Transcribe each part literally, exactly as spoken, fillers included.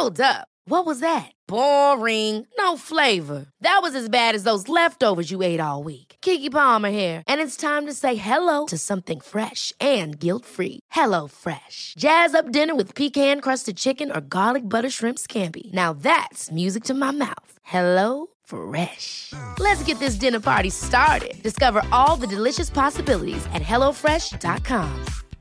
Hold up. What was that? Boring. No flavor. That was as bad as those leftovers you ate all week. Keke Palmer here. And it's time to say hello to something fresh and guilt-free. Hello Fresh. Jazz up dinner with pecan-crusted chicken or garlic butter shrimp scampi. Now that's music to my mouth. Hello Fresh. Let's get this dinner party started. Discover all the delicious possibilities at hello fresh dot com.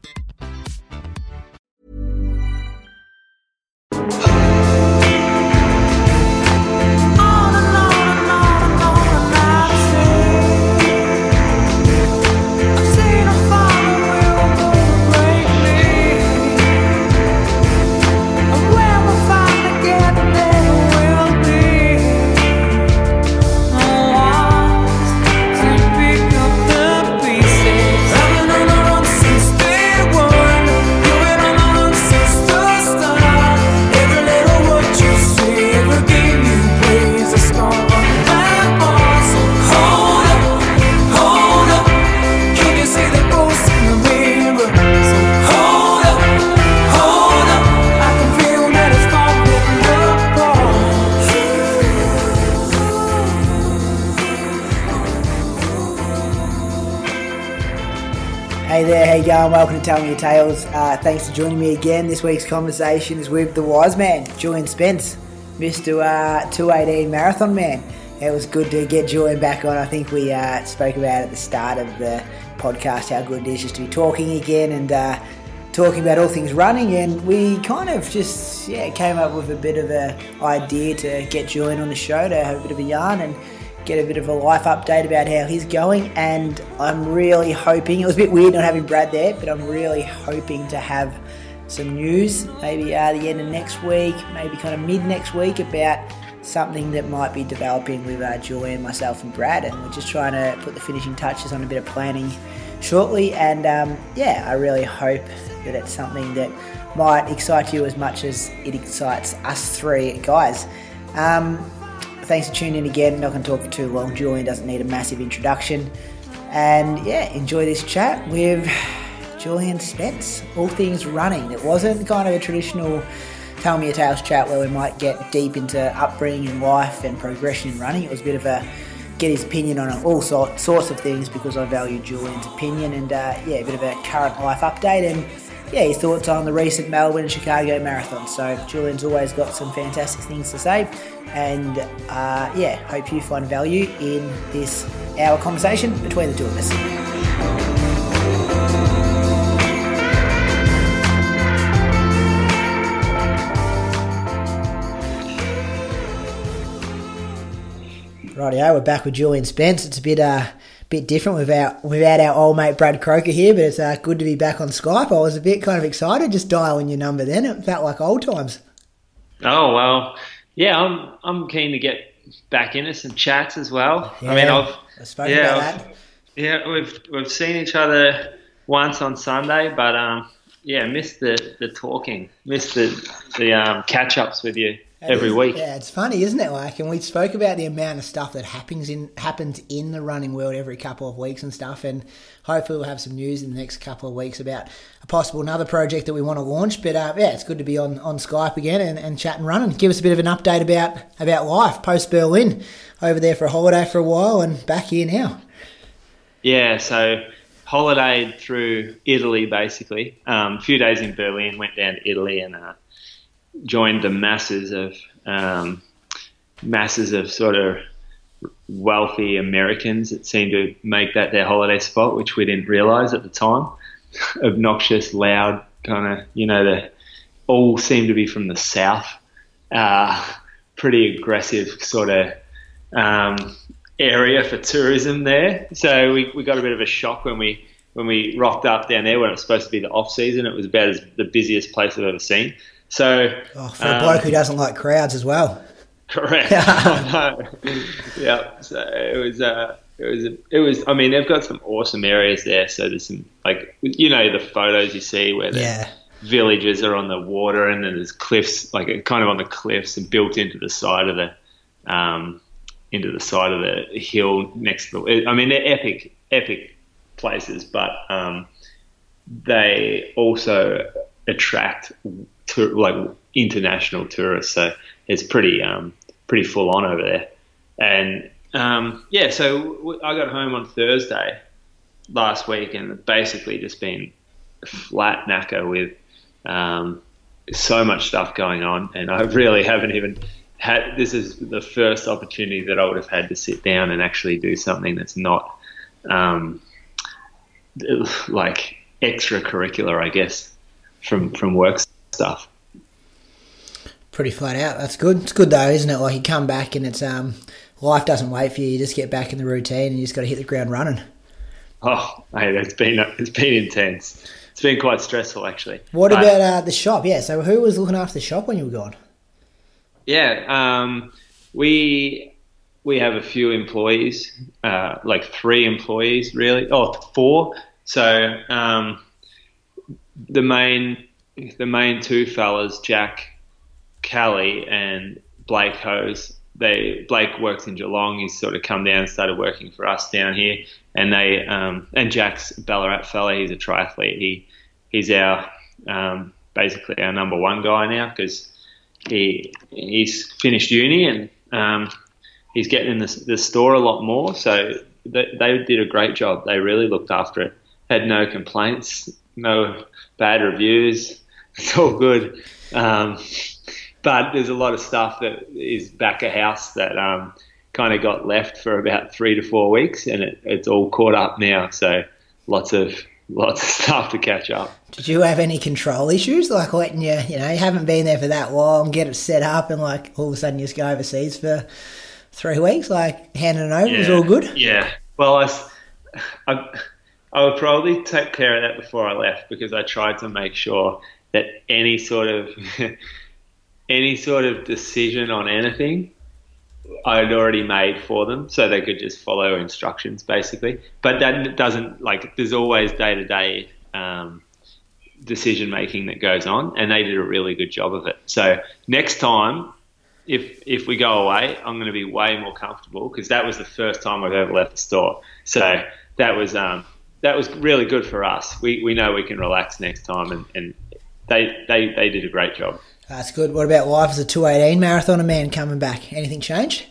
Hey there, how you going? Welcome to Tell Me Your Tales. Uh, thanks for joining me again. This week's conversation is with the wise man, Julian Spence, Mister Uh, two eighteen Marathon Man. It was good to get Julian back on. I think we uh, spoke about at the start of the podcast how good it is just to be talking again and uh, talking about all things running, and we kind of just yeah came up with a bit of an idea to get Julian on the show to have a bit of a yarn and get a bit of a life update about how he's going. And I'm really hoping, it was a bit weird not having Brad there, but I'm really hoping to have some news maybe at uh, the end of next week, maybe kind of mid next week, about something that might be developing with uh, Julian, myself and Brad, and we're just trying to put the finishing touches on a bit of planning shortly. And um, yeah, I really hope that it's something that might excite you as much as it excites us three guys. Um, Thanks for tuning in again. Not going to talk for too long. Julian doesn't need a massive introduction. And yeah, enjoy this chat with Julian Spence. All things running. It wasn't kind of a traditional Tell Me Your Tales chat where we might get deep into upbringing and life and progression in running. It was a bit of a get his opinion on all sorts of things because I value Julian's opinion, and uh, yeah, a bit of a current life update and yeah, his thoughts on the recent Melbourne and Chicago marathons. So Julian's always got some fantastic things to say, and uh, yeah, hope you find value in this hour conversation between the two of us. Rightio, we're back with Julian Spence. It's a bit uh, bit different without without our old mate Brad Croker here, but it's uh, good to be back on Skype. I was a bit kind of excited just dialing your number then. It felt like old times. Oh, well, yeah, I'm I'm keen to get back into some chats as well. Yeah, I mean, I've I spoken yeah, about I've, that. yeah, we've we've seen each other once on Sunday, but um, yeah, missed the, the talking, missed the the um, catch ups with you. It every is, week. Yeah, it's funny, isn't it? Like, and we spoke about the amount of stuff that happens in happens in the running world every couple of weeks and stuff, and hopefully we'll have some news in the next couple of weeks about a possible another project that we want to launch. But uh, yeah, it's good to be on, on Skype again and, and chat and running. Give us a bit of an update about, about life post Berlin. Over there for a holiday for a while and back here now. Yeah, so holidayed through Italy basically. Um, a few days in Berlin, went down to Italy and uh, joined the masses of um, masses of sort of wealthy Americans that seem to make that their holiday spot, which we didn't realise at the time. Obnoxious, loud, kind of, you know, the all seem to be from the south. Uh, pretty aggressive sort of um, area for tourism there. So we, we got a bit of a shock when we when we rocked up down there when it was supposed to be the off season. It was about as the busiest place I've ever seen. So oh, for a um, bloke who doesn't like crowds as well. Correct. I know. Yeah. So it was. Uh, it was. It was. I mean, they've got some awesome areas there. So there's some, like, you know, the photos you see where the yeah. villages are on the water and then there's cliffs, like kind of on the cliffs and built into the side of the, um, into the side of the hill next to the. I mean, they're epic, epic places, but um, they also attract to like international tourists, so it's pretty um, pretty full on over there. And um, yeah, so w- I got home on Thursday last week, and basically just been flat knacker with um, so much stuff going on, and I really haven't even had. This is the first opportunity that I would have had to sit down and actually do something that's not um, like extracurricular, I guess, from from work stuff. Pretty flat out. That's good. It's good though, isn't it? Like you come back and it's um life doesn't wait for you. You just get back in the routine and you just got to hit the ground running. Oh, mate, it's been it's been intense. It's been quite stressful, actually. What but, about uh, the shop? Yeah, so who was looking after the shop when you were gone? Yeah, um, we we have a few employees, uh, like three employees, really. Oh, four. So um, the main the main two fellas, Jack Kelly and Blake Hose. They Blake works in Geelong. He's sort of come down and started working for us down here. And they um, and Jack's a Ballarat fella. He's a triathlete. He he's our um, basically our number one guy now because he he's finished uni and um, he's getting in the, the store a lot more. So they, they did a great job. They really looked after it. Had no complaints, no bad reviews. It's all good. Um, but there's a lot of stuff that is back of house that um, kind of got left for about three to four weeks, and it, it's all caught up now. So lots of lots of stuff to catch up. Did you have any control issues, like letting you, you know, you haven't been there for that long, get it set up, and like all of a sudden you just go overseas for three weeks, like handing it over? Yeah, was all good? Yeah. Well, I, I, I would probably take care of that before I left because I tried to make sure that any sort of any sort of decision on anything I'd already made for them so they could just follow instructions basically. But that doesn't, like, there's always day-to-day um, decision making that goes on, and they did a really good job of it. So next time, if if we go away, I'm going to be way more comfortable because that was the first time I've ever left the store. So that was um, that was really good for us. We we know we can relax next time, and, and they, they, they did a great job. That's good. What about life as a two eighteen marathoner man coming back? Anything change?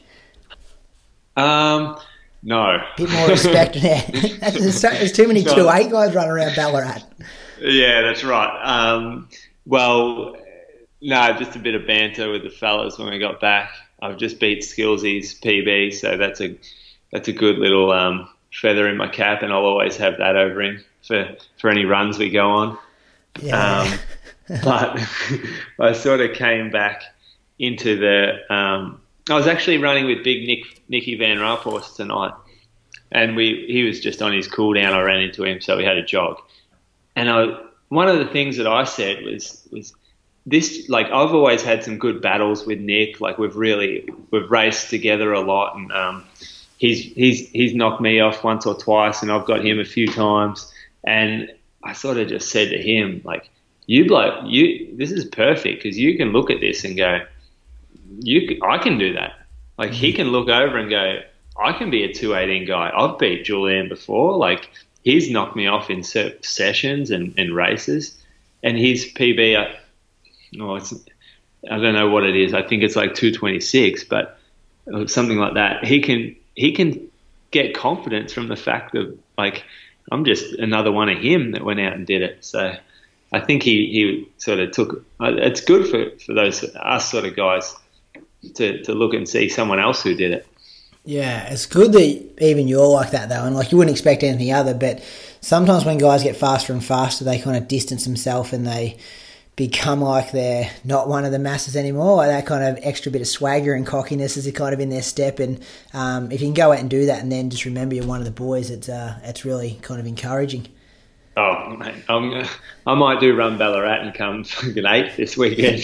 Um, no. Bit more respect now. there's, there's too many two eight guys running around Ballarat. Yeah, that's right. Um, well, no, just a bit of banter with the fellas when we got back. I've just beat Skillsy's P B, so that's a that's a good little um, feather in my cap, and I'll always have that over him for, for any runs we go on. Yeah. Um, but I sort of came back into the um, I was actually running with big Nick Nicky Van Raaphorst tonight, and we he was just on his cool down. I ran into him, so we had a jog. And I one of the things that I said was was this, like, I've always had some good battles with Nick. Like, we've really we've raced together a lot, and um, he's he's he's knocked me off once or twice, and I've got him a few times. And I sort of just said to him, like, you bloke, you this is perfect because you can look at this and go, you can, I can do that. Like, he can look over and go, I can be a two eighteen guy. I've beat Julian before. Like, he's knocked me off in sessions and, and races, and his P B, I, oh, it's, I don't know what it is. I think it's like two twenty-six, but something like that. He can he can get confidence from the fact of, like, I'm just another one of him that went out and did it. So I think he, he sort of took – it's good for, for those us sort of guys to, to look and see someone else who did it. Yeah, it's good that even you're like that, though, and like you wouldn't expect anything other, but sometimes when guys get faster and faster, they kind of distance themselves and they become like they're not one of the masses anymore. Like that kind of extra bit of swagger and cockiness is kind of in their step, and um, if you can go out and do that and then just remember you're one of the boys, it's uh, it's really kind of encouraging. Oh, mate, I'm, I might do Run Ballarat and come fucking eighth this weekend.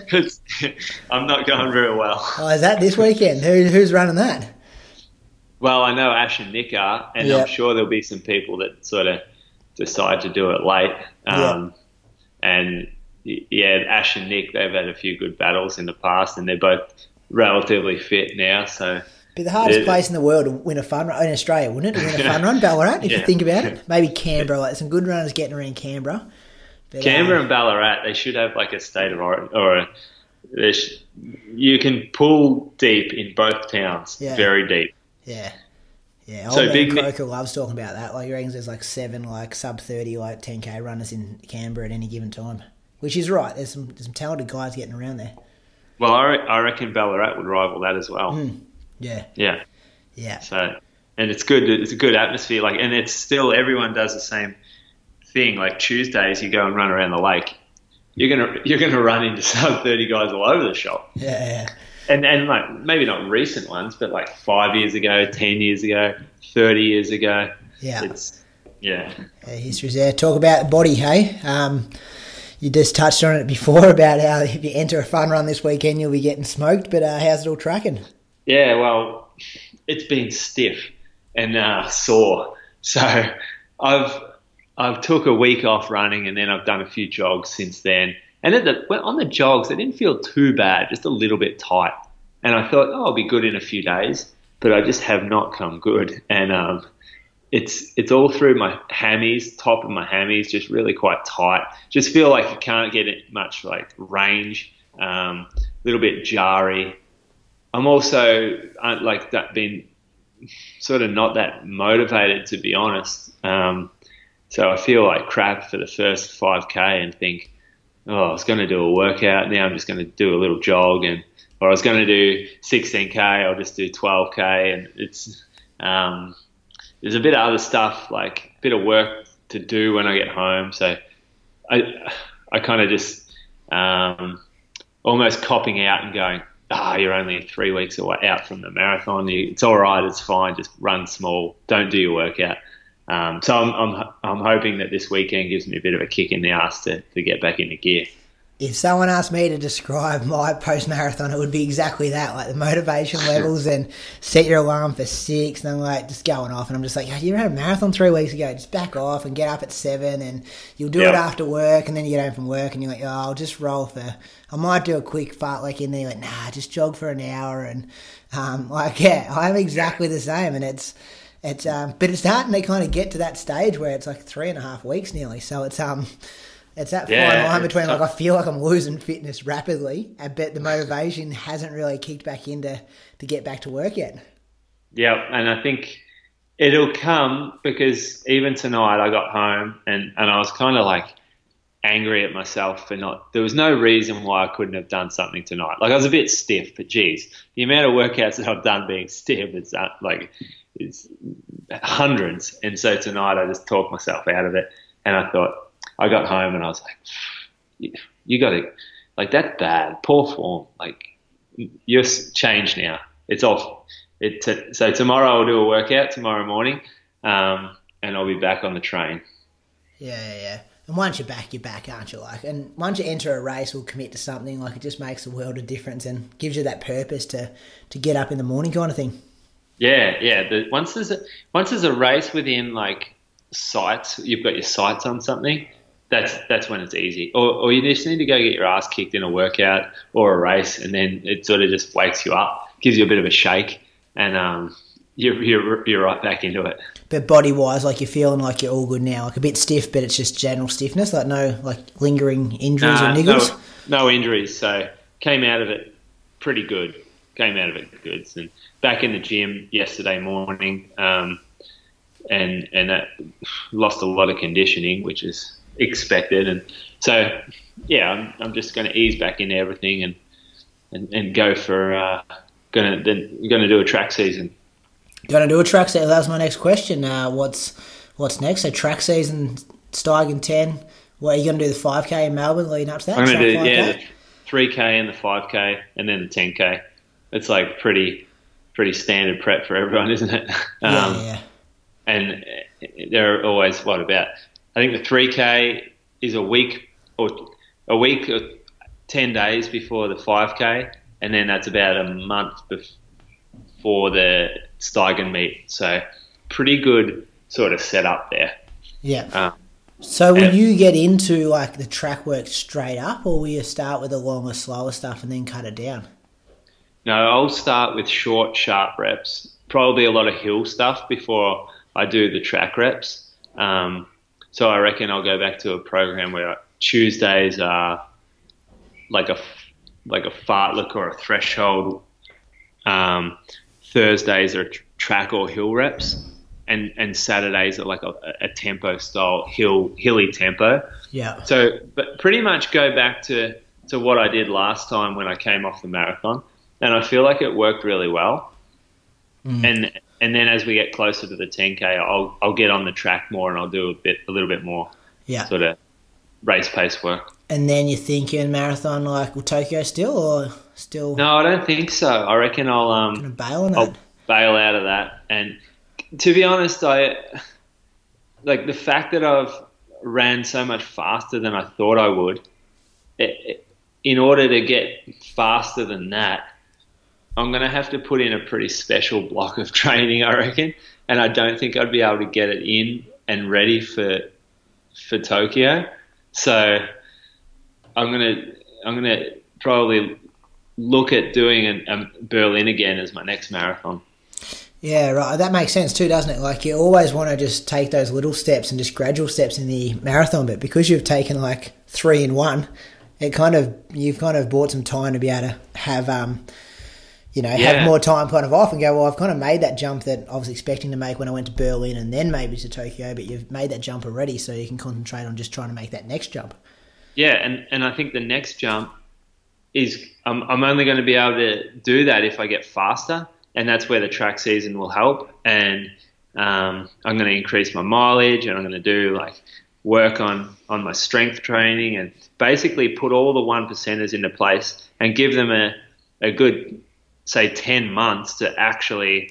I'm not going very well. Oh, is that this weekend? Who, who's running that? Well, I know Ash and Nick are, and yep. I'm sure there'll be some people that sort of decide to do it late. Um, yep. And, yeah, Ash and Nick, they've had a few good battles in the past, and they're both relatively fit now. So be the hardest place in the world to win a fun run in Australia, wouldn't it? To win a fun run, Ballarat, if yeah. you think about it. Maybe Canberra, like some good runners getting around Canberra. But, Canberra uh, and Ballarat, they should have like a state of origin, or a, there's- you can pull deep in both towns, Yeah. very deep. Yeah. Yeah, So old man big- Croker loves talking about that. Like, he reckons there's like seven, like, sub thirty, like, ten K runners in Canberra at any given time. Which is right. There's some there's some talented guys getting around there. Well, I, re- I reckon Ballarat would rival that as well. Mm. Yeah. Yeah. Yeah. So, and it's good. It's a good atmosphere. Like, and it's still everyone does the same thing. Like Tuesdays, you go and run around the lake. You're gonna you're gonna run into sub thirty guys all over the shop. Yeah, yeah. And and like maybe not recent ones, but like five years ago, ten years ago, thirty years ago. Yeah. It's yeah. Uh, history's there. Talk about the body, hey? Um, you just touched on it before about how if you enter a fun run this weekend, you'll be getting smoked. But uh, how's it all tracking? Yeah, well, it's been stiff and uh, sore. So I've I've took a week off running, and then I've done a few jogs since then. And at the, well, on the jogs, it didn't feel too bad, just a little bit tight. And I thought, oh, I'll be good in a few days. But I just have not come good. And um, it's it's all through my hammies, top of my hammies, just really quite tight. Just feel like you can't get it much like range, a um, little bit jarry. I'm also uh, like that been sort of not that motivated, to be honest. Um, so I feel like crap for the first five K and think, oh, I was going to do a workout. Now I'm just going to do a little jog, and or I was going to do sixteen K. I'll just do twelve K, and it's um, there's a bit of other stuff, like a bit of work to do when I get home. So I I kind of just um, almost copping out and going, ah, oh, you're only three weeks away out from the marathon. You, it's all right. It's fine. Just run small. Don't do your workout. Um, so I'm, I'm I'm hoping that this weekend gives me a bit of a kick in the ass to, to get back into gear. If someone asked me to describe my post-marathon, it would be exactly that, like the motivation levels and set your alarm for six and I'm like just going off and I'm just like, oh, you ran a marathon three weeks ago, just back off and get up at seven and you'll do yep. it after work and then you get home from work and you're like, oh, I'll just roll for, I might do a quick fart like in there, you're like, nah, just jog for an hour and um, like, yeah, I'm exactly the same and it's, It's um, but it's starting to kind of get to that stage where it's like three and a half weeks nearly. So it's um, it's that yeah, fine line between like I feel like I'm losing fitness rapidly, but the motivation hasn't really kicked back into to get back to work yet. Yeah, and I think it'll come because even tonight I got home and, and I was kind of like angry at myself for not. There was no reason why I couldn't have done something tonight. Like I was a bit stiff, but geez, the amount of workouts that I've done being stiff, it's uh, like. It's hundreds. And so tonight I just talked myself out of it. And I thought, I got home and I was like, you, you got to, like, that's bad. Poor form. Like, you're changed now. It's off. It t- so tomorrow I'll do a workout tomorrow morning um, and I'll be back on the train. Yeah, yeah, yeah. And once you're back, you're back, aren't you? Like, and once you enter a race or commit to something, like, it just makes a world of difference and gives you that purpose to, to get up in the morning kind of thing. Yeah, yeah. The, once there's a, once there's a race within like sights, you've got your sights on something. That's that's when it's easy. Or, or you just need to go get your ass kicked in a workout or a race, and then it sort of just wakes you up, gives you a bit of a shake, and um, you're you're you're right back into it. But body wise, like you're feeling like you're all good now, like a bit stiff, but it's just general stiffness, like no like lingering injuries Nah, or niggles. No, no injuries. So came out of it pretty good. Came out of it good. And back in the gym yesterday morning, um, and and that lost a lot of conditioning, which is expected. And so, yeah, I'm I'm just going to ease back into everything and and, and go for uh, gonna then gonna do a track season. Going to do a track season. That was my next question. Uh, what's what's next? So track season, Steigen ten. What are you going to do? The five K in Melbourne leading up to that? I'm going to do five K? yeah the three K and the five K and then the ten K. It's like pretty, pretty standard prep for everyone, isn't it? Yeah, um, yeah. And they're always what about? I think the three K is a week or a week or ten days before the five K, and then that's about a month before the Steigen meet. So pretty good sort of setup there. Yeah. Um, So will and- you get into like the track work straight up, or will you start with the longer, slower stuff and then cut it down? No, I'll start with short, sharp reps. Probably a lot of hill stuff before I do the track reps. Um, so I reckon I'll go back to a program where Tuesdays are like a like a fartlek or a threshold. Um, Thursdays are tr- track or hill reps, and, and Saturdays are like a, a tempo style hill hilly tempo. Yeah. So, but pretty much go back to, to what I did last time when I came off the marathon, and I feel like it worked really well. Mm. And and then as we get closer to the ten K, I'll I'll get on the track more and I'll do a bit a little bit more. Yeah. Sort of race pace work. And then you're thinking marathon like well, Tokyo still or still? No, I don't think so. I reckon I'll um gonna bail on I'll that. bail out of that. And to be honest, I like the fact that I've ran so much faster than I thought I would. It, it, in order to get faster than that, I'm going to have to put in a pretty special block of training, I reckon. And I don't think I'd be able to get it in and ready for for Tokyo. So I'm going to I'm going to probably look at doing an, um, Berlin again as my next marathon. Yeah, right. That makes sense too, doesn't it? Like you always want to just take those little steps and just gradual steps in the marathon, but because you've taken like three in one, it kind of you've kind of bought some time to be able to have um, you know, yeah. have more time kind of off and go, well, I've kind of made that jump that I was expecting to make when I went to Berlin and then maybe to Tokyo, but you've made that jump already, so you can concentrate on just trying to make that next jump. Yeah, and, and I think the next jump is I'm I'm only going to be able to do that if I get faster. And that's where the track season will help. And um, I'm going to increase my mileage, and I'm going to do like work on, on my strength training, and basically put all the one percenters into place and give them a, a good, say, ten months to actually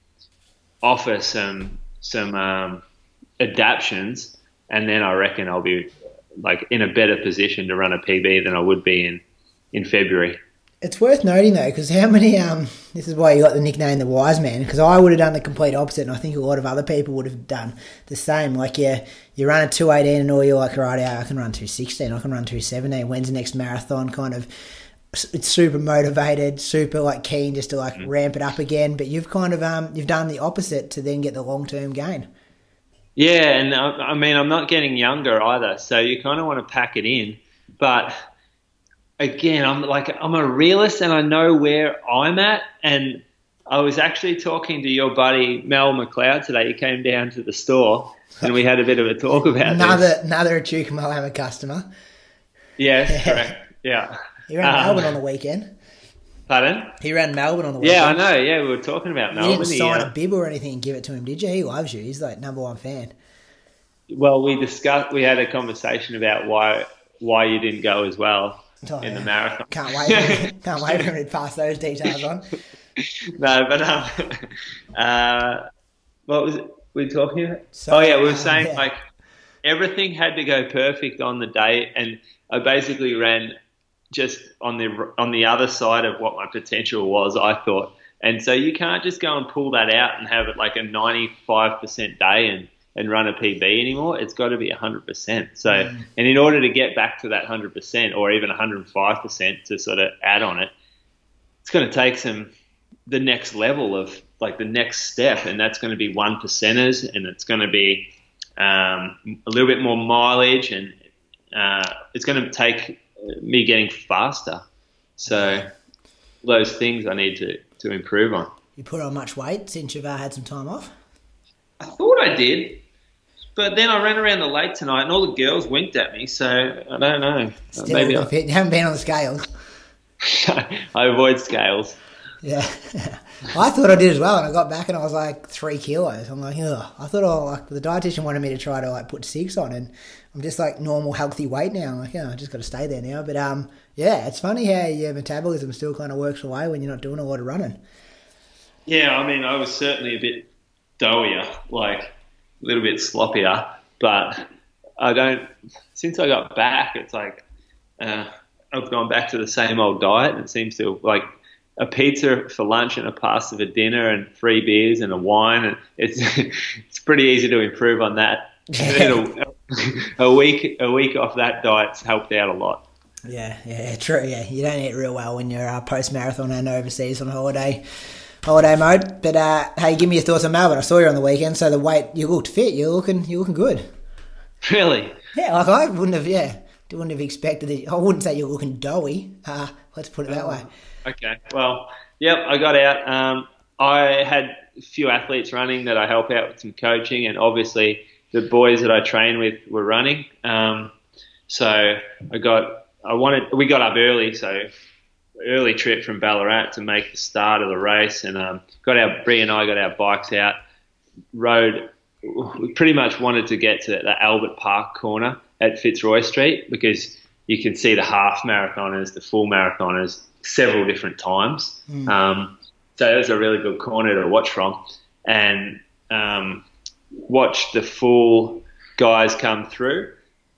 offer some some um, adaptions. And then I reckon I'll be like in a better position to run a P B than I would be in, in February. It's worth noting though, because how many, um, this is why you got the nickname the Wise Man, because I would have done the complete opposite, and I think a lot of other people would have done the same. Like, yeah, you run a two eighteen and all you're like, right, I can run two sixteen, I can run two seventeen, when's the next marathon, kind of, it's super motivated, super like keen just to like mm. ramp it up again, but you've kind of, um, you've done the opposite to then get the long-term gain. Yeah, and I, I mean, I'm not getting younger either, so you kind of want to pack it in, but again, I'm like I'm a realist and I know where I'm at. And I was actually talking to your buddy Mel McLeod today. He came down to the store and we had a bit of a talk about another this. another Duke Mohammed customer. Yes, yeah. correct. Yeah. He ran um, Melbourne on the weekend. Pardon? He ran Melbourne on the weekend. Yeah, I know. Yeah, we were talking about Melbourne. You didn't sign he, uh, a bib or anything and give it to him, did you? He loves you. He's like number one fan. Well, we discussed. We had a conversation about why why you didn't go as well. Oh, in yeah. the marathon. Can't wait. For, can't wait for him to pass those details on. No, but um, uh, what was it we were talking about? So, oh yeah, we were um, saying yeah. like everything had to go perfect on the day, and I basically ran just on the on the other side of what my potential was, I thought. And so you can't just go and pull that out and have it like a ninety-five percent day and. and run a P B anymore. It's got to be one hundred percent. So, mm. and in order to get back to that one hundred percent or even one hundred five percent to sort of add on it, it's going to take some, the next level of like the next step. And that's going to be one percenters, and it's going to be um, a little bit more mileage, and uh, it's going to take me getting faster. So those things I need to, to improve on. You put on much weight since you've uh, had some time off? I thought I did. But then I ran around the lake tonight and all the girls winked at me, so I don't know. Still Maybe I... You haven't been on the scales. I avoid scales. Yeah. I thought I did as well, and I got back and I was like three kilos. I'm like, ugh. I thought oh, like the dietitian wanted me to try to like put six on, and I'm just like normal healthy weight now. I'm like, yeah, I just got to stay there now. But um, yeah, it's funny how your metabolism still kind of works away when you're not doing a lot of running. Yeah, I mean, I was certainly a bit doughier, like a little bit sloppier, but I don't, since I got back, it's like uh, I've gone back to the same old diet, and it seems to like a pizza for lunch and a pasta for dinner and three beers and a wine, and it's it's pretty easy to improve on that. a, a week a week off that diet's helped out a lot. Yeah, yeah, true. Yeah, you don't eat real well when you're uh, post marathon and overseas on holiday. Holiday mode, but uh, hey, give me your thoughts on Melbourne. I saw you on the weekend, so the weight, you looked fit. You're looking, you're looking good. Really? Yeah, like I wouldn't have. Yeah, wouldn't have expected it. I wouldn't say you're looking doughy. Uh, let's put it that way. Okay. Well, yep, I got out. Um, I had a few athletes running that I help out with some coaching, and obviously the boys that I train with were running. Um, so I got, I wanted, we got up early, so early trip from Ballarat to make the start of the race, and um, got our, Bree and I got our bikes out, rode, we pretty much wanted to get to the Albert Park corner at Fitzroy Street, because you can see the half marathoners, the full marathoners, several different times. Mm. Um, so it was a really good corner to watch from, and um, watched the full guys come through,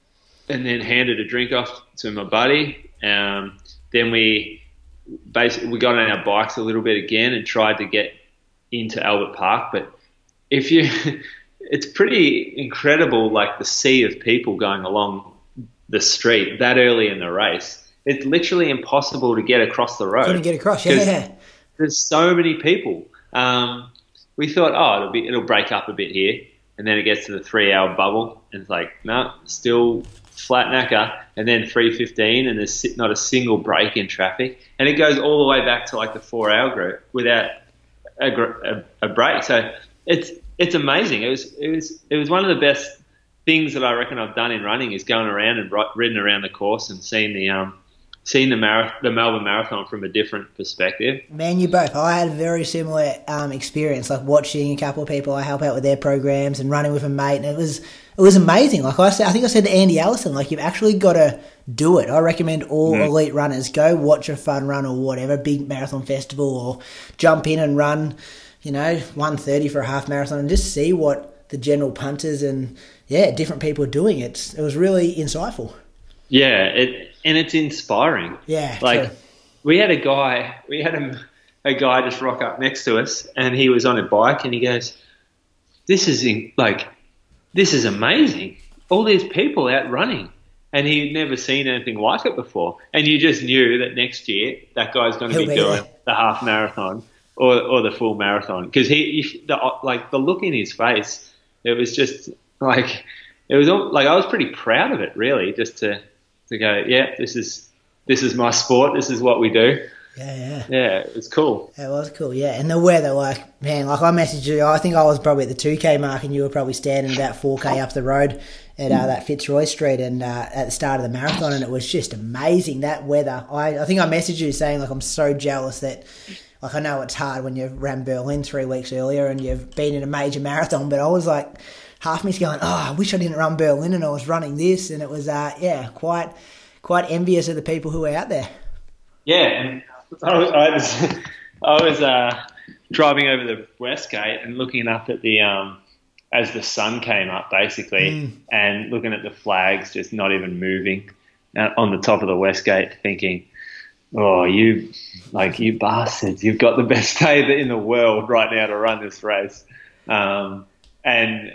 and then handed a drink off to my buddy. Um, then we basically we got on our bikes a little bit again and tried to get into Albert Park. But if you, it's pretty incredible, like the sea of people going along the street that early in the race. It's literally impossible to get across the road. Couldn't get across, yeah. There's so many people. Um, we thought, oh, it'll be it'll break up a bit here, and then it gets to the three-hour bubble, and it's like, no, still flat knacker, and then three fifteen, and there's not a single break in traffic, and it goes all the way back to like the four-hour group without a, a, a break. So it's it's amazing. It was it was it was one of the best things that I reckon I've done in running, is going around and ridden around the course and seeing the um. Seen the, Marath- the Melbourne Marathon from a different perspective. Man, you both. I had a very similar um, experience, like watching a couple of people I help out with their programs and running with a mate, and it was it was amazing. Like I said, I think I said to Andy Allison, like, you've actually got to do it. I recommend all mm. elite runners go watch a fun run or whatever, big marathon festival, or jump in and run, you know, one thirty for a half marathon, and just see what the general punters and yeah, different people are doing. It it was really insightful. Yeah, it. And it's inspiring. Yeah, like true. we had a guy, we had a, a guy just rock up next to us, and he was on a bike, and he goes, "This is in, like, this is amazing! All these people out running," and he'd never seen anything like it before. And you just knew that next year that guy's going to be, be doing there. the half marathon or or the full marathon, because he, he the, like the look in his face, it was just like it was all, like I was pretty proud of it, really, just to. To go, yeah, this is this is my sport. This is what we do. Yeah, yeah, yeah. It was cool. It was cool, yeah. And the weather, like, man, like I messaged you. I think I was probably at the two K mark, and you were probably standing about four K up the road at uh, that Fitzroy Street, and uh, at the start of the marathon, and it was just amazing, that weather. I, I think I messaged you saying, like, I'm so jealous that, like, I know it's hard when you ran Berlin three weeks earlier and you've been in a major marathon, but I was like, half me's going, oh, I wish I didn't run Berlin and I was running this, and it was, uh, yeah, quite, quite envious of the people who were out there. Yeah, and I was, I was, I was uh, driving over the West Gate and looking up at the, um, as the sun came up, basically, mm. and looking at the flags just not even moving on the top of the West Gate, thinking, oh, you, like, you bastards, you've got the best day in the world right now to run this race. Um, and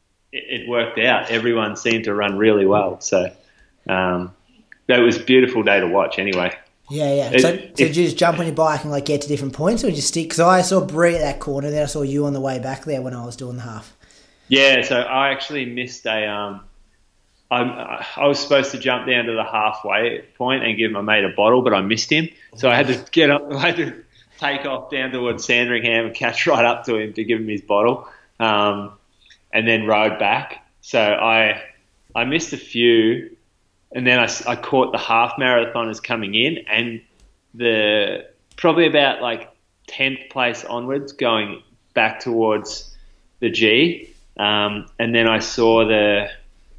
it worked out. Everyone seemed to run really well. So um, that was a beautiful day to watch anyway. Yeah, yeah. It, so, so did you just jump on your bike and like get to different points, or did you stick? Because I saw Bree at that corner, then I saw you on the way back there when I was doing the half. Yeah, so I actually missed a um, – I, I was supposed to jump down to the halfway point and give my mate a bottle, but I missed him. So I had to get up – I had to take off down towards Sandringham and catch right up to him to give him his bottle. Um and then rode back. So I I missed a few, and then I, I caught the half marathoners coming in, and the probably about like tenth place onwards going back towards the G. Um, and then I saw the,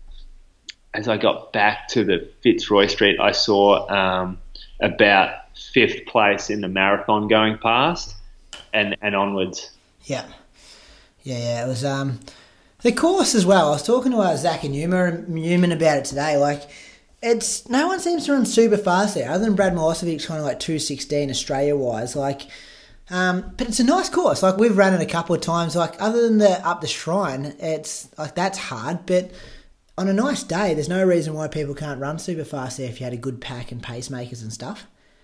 as I got back to the Fitzroy Street, I saw um, about fifth place in the marathon going past and, and onwards. Yeah. Yeah, yeah, it was... Um... The course as well. I was talking to uh, Zach and Newman, Newman about it today. Like, it's no one seems to run super fast there, other than Brad Milosevic, kind of like two sixteen Australia wise. Like, um, but it's a nice course. Like, we've run it a couple of times. Like, other than the up the Shrine, it's like that's hard. But on a nice day, there's no reason why people can't run super fast there if you had a good pack and pacemakers and stuff.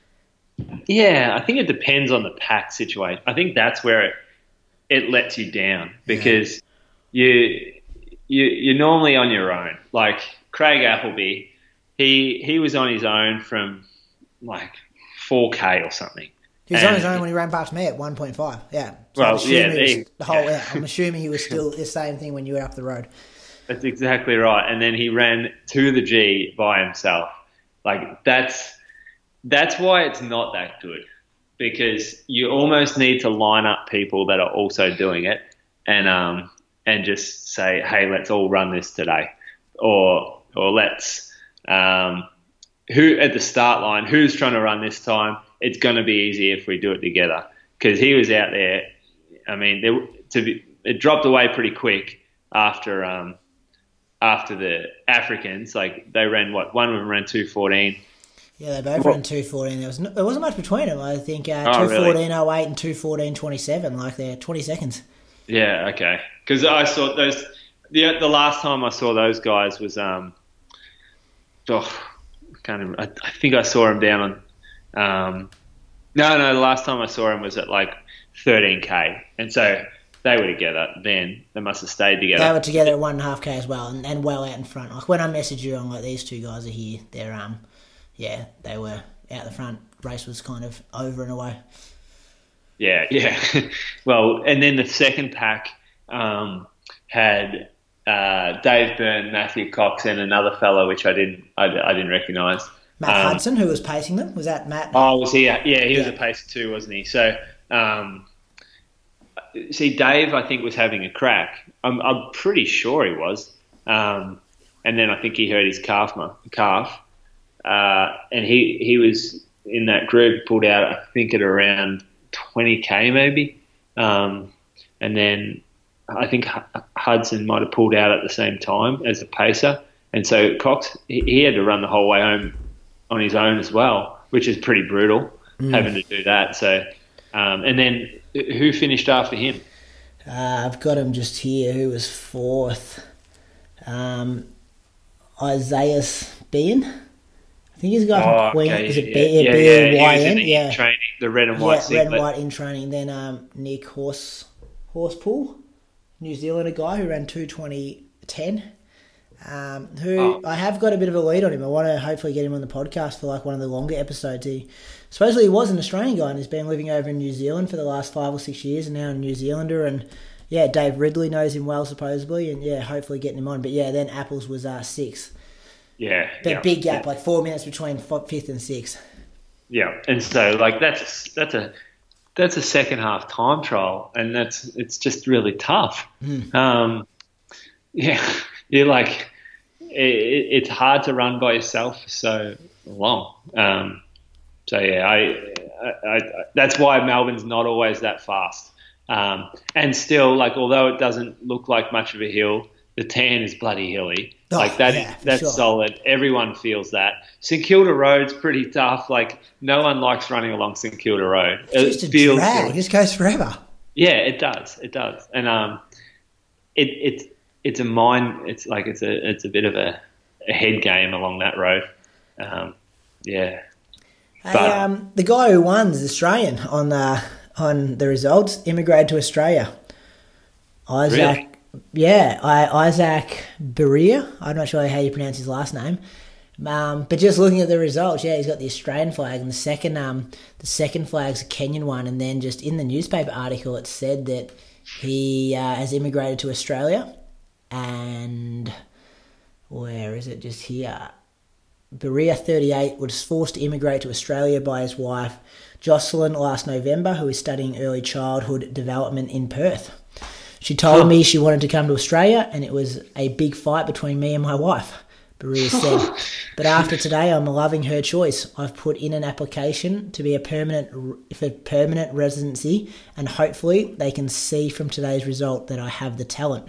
Yeah, I think it depends on the pack situation. I think that's where it it lets you down, because. Yeah. You, you, you're normally on your own. Like Craig Appleby, he he was on his own from like four K or something. He was and, on his own when he ran past me at one point five. Yeah. So well, I'm assuming yeah, he was he, the whole. yeah. Yeah, I'm assuming he was still the same thing when you were up the road. That's exactly right. And then he ran to the G by himself. Like that's that's why it's not that good, because you almost need to line up people that are also doing it, and um and just say, hey, let's all run this today, or or let's um who at the start line, who's trying to run this time. It's going to be easy if we do it together, because he was out there. I mean, there, to be, it dropped away pretty quick after um, after the Africans. Like they ran what one of them ran two fourteen. Yeah, they both well, ran two fourteen. There was no, there wasn't much between them. I think uh, oh, two fourteen oh eight and two fourteen twenty-seven. Like they're twenty seconds. Yeah, okay. Because I saw those. The the last time I saw those guys was um. Oh, I can't even, I, I think I saw them down on. Um, no, no. The last time I saw him was at like thirteen K, and so they were together. Then they must have stayed together. They were together at one and a half K as well, and, and well out in front. Like when I messaged you, I'm like, these two guys are here. They're um, yeah, they were out the front. Race was kind of over and away. Yeah, yeah. Well, and then the second pack um, had uh, Dave Byrne, Matthew Cox, and another fellow which I didn't, I, I didn't recognise. Matt um, Hudson, who was pacing them, was that Matt? Oh, was he? Yeah, he was yeah. a pacer too, wasn't he? So, um, see, Dave, I think was having a crack. I'm, I'm pretty sure he was. Um, and then I think he hurt his calf, calf, uh, and he he was in that group, pulled out, I think at around twenty K maybe, um, and then I think Hudson might have pulled out at the same time as the pacer, and so Cox he, he had to run the whole way home on his own as well, which is pretty brutal, mm. having to do that. So, um, and then who finished after him? Uh, I've got him just here. Who was fourth? Um, Isaiah Bean. I think he's a guy from oh, Queen. Okay. Is it yeah, B yeah, B yeah, yeah. Y He was N? in the Yeah. training, the red and white. Yeah, red and white in training. Then um, Nick Horse Horsepool, New Zealander guy who ran two twenty ten. Um, who oh. I have got a bit of a lead on him. I want to hopefully get him on the podcast for like one of the longer episodes. He supposedly he was an Australian guy and has been living over in New Zealand for the last five or six years, and now a New Zealander. And yeah, Dave Ridley knows him well supposedly, and yeah, hopefully getting him on. But yeah, then Apples was uh, sixth. Yeah, but yeah, big gap, yeah. like four minutes between fifth and sixth. Yeah, and so like that's that's a that's a second half time trial, and that's it's just really tough. Mm. Um, yeah, you're like it, it's hard to run by yourself for so long. Um, so yeah, I, I, I that's why Melbourne's not always that fast. Um, and still, like although it doesn't look like much of a hill, the tan is bloody hilly. Oh, like that, yeah, that's sure. solid. Everyone feels that. St Kilda Road's pretty tough. Like no one likes running along St Kilda Road. It's just it a feels drag. It just goes forever. Yeah, it does. It does. And um, it it's it's a mind. It's like it's a it's a bit of a, a head game along that road. Um, yeah. Hey, but, um, the guy who won is Australian on uh, on the results. Immigrated to Australia. Isaac. Really? Yeah, I, Isaac Berea. I'm not sure how you pronounce his last name, um, but just looking at the results, yeah, he's got the Australian flag, and the second, um, the second flag's a Kenyan one. And then just in the newspaper article, it said that he uh, has immigrated to Australia, and where is it? Just here, Berea, thirty-eight, was forced to immigrate to Australia by his wife Jocelyn last November, who is studying early childhood development in Perth. She told huh. me she wanted to come to Australia, and it was a big fight between me and my wife, Berea said. But after today, I'm loving her choice. I've put in an application to be a permanent for permanent residency, and hopefully they can see from today's result that I have the talent.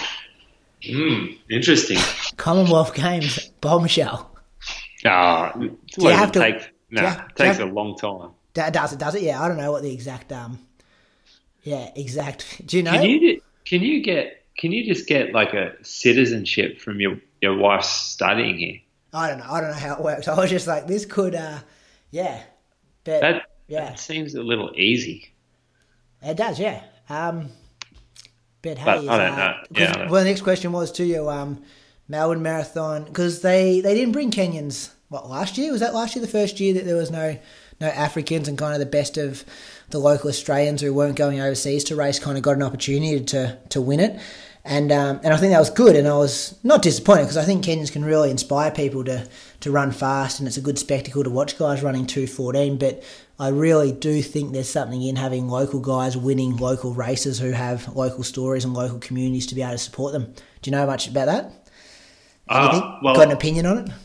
Mm, interesting. Commonwealth Games bombshell. Oh, do you have to? Take, no, you, it takes have, a long time. Does it? Does it? Yeah, I don't know what the exact. Um, yeah, exact. Do you know? Can you can you get can you just get like a citizenship from your, your wife studying here? I don't know. I don't know how it works. I was just like, this could, uh, yeah, but that yeah, that seems a little easy. It does, yeah. Um, but hey, but I don't uh, know. Yeah, I don't well, the next question was to you. Um, Melbourne Marathon, because they, they didn't bring Kenyans, what, last year? Was that last year the first year that there was no no Africans and kind of the best of the local Australians who weren't going overseas to race kind of got an opportunity to to win it? And um, and I think that was good, and I was not disappointed because I think Kenyans can really inspire people to, to run fast, and it's a good spectacle to watch guys running two fourteen, but I really do think there's something in having local guys winning local races who have local stories and local communities to be able to support them. Do you know much about that? Uh, well, got an opinion on it?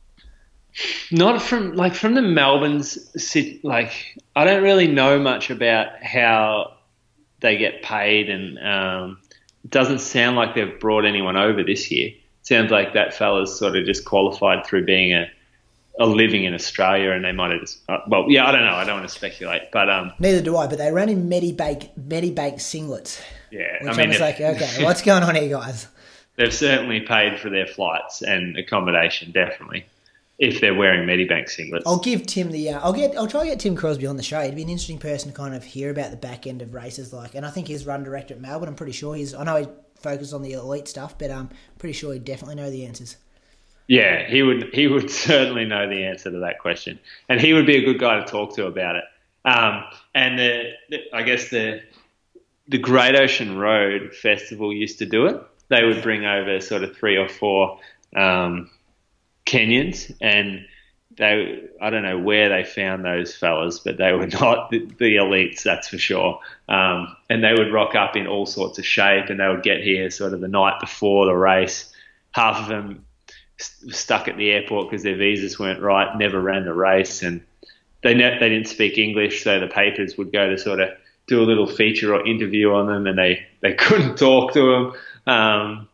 Not from like from the Melbourne's like I don't really know much about how they get paid, and um, it doesn't sound like they've brought anyone over this year. It sounds like that fella's sort of just qualified through being a, a living in Australia, and they might have just uh, well, yeah, I don't know. I don't want to speculate, but um, neither do I. But they ran in Medibank Medibank singlets. Yeah, which I mean, I was like, okay, what's going on here, guys? They've certainly paid for their flights and accommodation, definitely, if they're wearing Medibank singlets. I'll give Tim the. Uh, I'll get. I'll try to get Tim Crosby on the show. He'd be an interesting person to kind of hear about the back end of races, like. And I think he's run director at Melbourne. I'm pretty sure he's. I know he focuses on the elite stuff, but I'm pretty sure he'd definitely know the answers. Yeah, he would. He would certainly know the answer to that question, and he would be a good guy to talk to about it. Um, and the, the, I guess the the Great Ocean Road Festival used to do it. They would bring over sort of three or four um, Kenyans, and they I don't know where they found those fellas, but they were not the, the elites, that's for sure. Um, and they would rock up in all sorts of shape, and they would get here sort of the night before the race. Half of them st- stuck at the airport because their visas weren't right, never ran the race, and they ne- they didn't speak English, so the papers would go to sort of do a little feature or interview on them, and they, they couldn't talk to them. Um,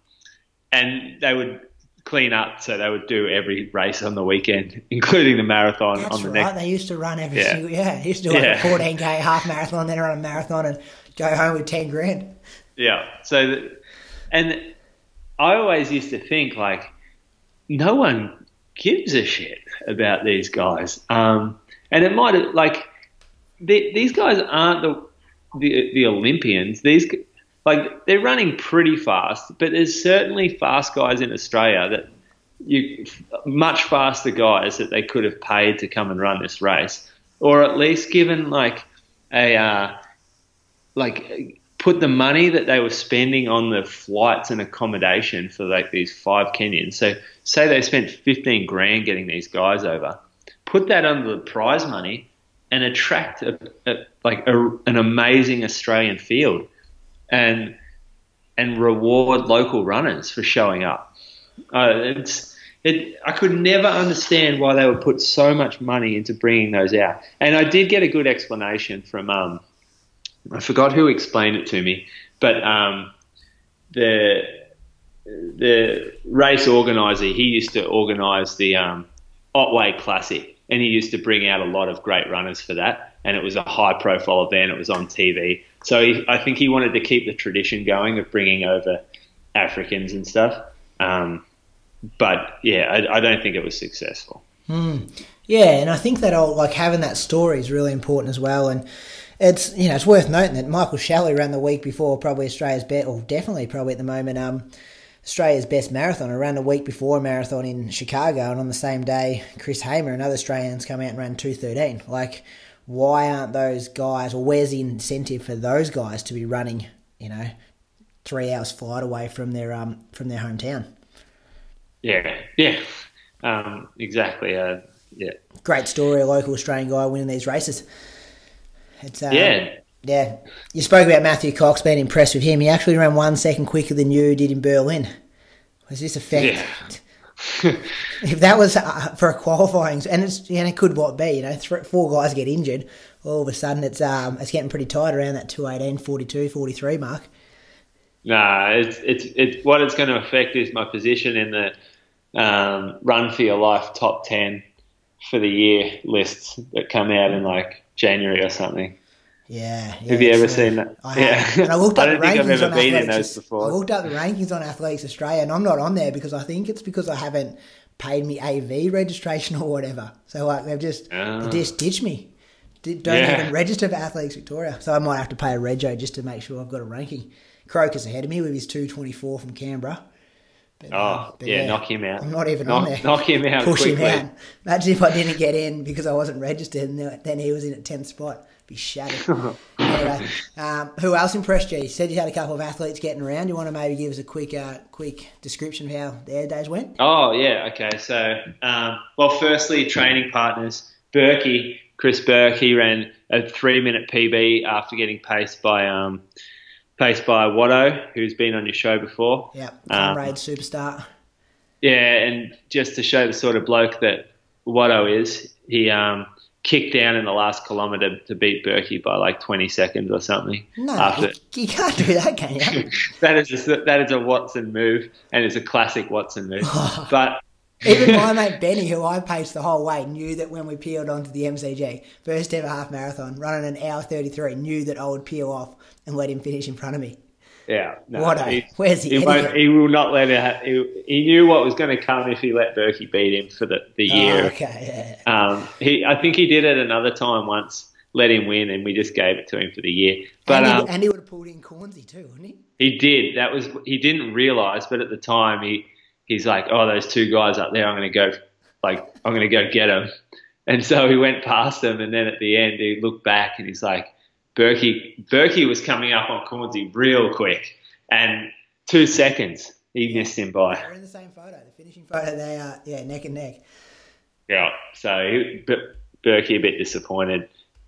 and they would clean up, so they would do every race on the weekend, including the marathon. That's on the right. next. They used to run every yeah. single. Yeah, they used to do like yeah. a fourteen k half marathon, then run a marathon, and go home with ten grand. Yeah. So, the, and I always used to think like, no one gives a shit about these guys. Um, and it might have like the, these guys aren't the the, the Olympians. These. Like, they're running pretty fast, but there's certainly fast guys in Australia that you, much faster guys that they could have paid to come and run this race, or at least given like a, uh, like put the money that they were spending on the flights and accommodation for like these five Kenyans. So say they spent fifteen grand getting these guys over, put that under the prize money and attract a, a, like a, an amazing Australian field. And and reward local runners for showing up. Uh, it's it. I could never understand why they would put so much money into bringing those out. And I did get a good explanation from um, I forgot who explained it to me, but um, the the race organizer, he used to organise the um, Otway Classic, and he used to bring out a lot of great runners for that. And it was a high-profile event. It was on T V. So he, I think he wanted to keep the tradition going of bringing over Africans and stuff. Um, but, yeah, I, I don't think it was successful. Mm. Yeah, and I think that all, like having that story is really important as well. And it's you know it's worth noting that Michael Shelley ran the week before probably Australia's best, or definitely probably at the moment um, Australia's best marathon. Around a week before a marathon in Chicago, and on the same day, Chris Hamer and other Australians come out and ran two thirteen. Like, why aren't those guys, or where's the incentive for those guys to be running, you know, three hours flight away from their um from their hometown? Yeah, yeah, um, exactly. Uh, yeah, great story. A local Australian guy winning these races. It's um, yeah, yeah. You spoke about Matthew Cox, being impressed with him. He actually ran one second quicker than you did in Berlin. Was this a fact? Yeah. If that was uh, for a qualifying, and it's and it could what be, you know, three, four guys get injured, all of a sudden it's um it's getting pretty tight around that two eighteen, forty-two, forty-three mark. Nah, it's it's it's what it's going to affect is my position in the um, Run for Your Life top ten for the year lists that come out in like January or something. Yeah, yeah. Have you ever uh, seen that? I yeah. have. And I looked up I don't the think I've rankings ever on been in Athletics. those before. I looked up the rankings on Athletics Australia, and I'm not on there because I think it's because I haven't paid me A V registration or whatever. So like they've just oh. they just ditched me. Don't yeah. even register for Athletics Victoria. So I might have to pay a rego just to make sure I've got a ranking. Croker's ahead of me with his two twenty-four from Canberra. But, Oh, um, but yeah, knock him out. I'm not even knock, on there. Knock him out Push quickly. him out. Imagine if I didn't get in because I wasn't registered and then he was in at tenth spot. Be shattered. Anyway, um, who else impressed you? You said you had a couple of athletes getting around. You want to maybe give us a quick uh, quick description of how their days went? Oh, yeah, okay. So, um, well, firstly, training partners. Berkey, Chris Burke, he ran a three-minute P B after getting paced by um, paced by Watto, who's been on your show before. Yeah, Comrade um, superstar. Yeah, and just to show the sort of bloke that Watto is, he um, kicked down in the last kilometre to beat Berkey by like twenty seconds or something. No, after... you, you can't do that, can you? that is a, that is a Watson move, and it's a classic Watson move. But even my mate Benny, who I paced the whole way, knew that when we peeled onto the M C G, first ever half marathon, running an hour thirty-three, knew that I would peel off and let him finish in front of me. Yeah, no, what a, he, where's he? He, won't, he will not let it. He, he knew what was going to come if he let Berkey beat him for the, the year. Oh, okay, yeah. Um, he, I think he did it another time once, let him win, and we just gave it to him for the year. But and he, um, and he would have pulled in Cornsey too, wouldn't he? He did. That was he didn't realise, but at the time he he's like, oh, those two guys up there, I'm going to go, like I'm going to go get them, and so he went past them, and then at the end he looked back and he's like, Berkey, Berkey was coming up on Cornsey real quick. And two seconds, he yeah. missed him by. They're in the same photo, the finishing photo. They are, yeah, neck and neck. Yeah, so he, Berkey a bit disappointed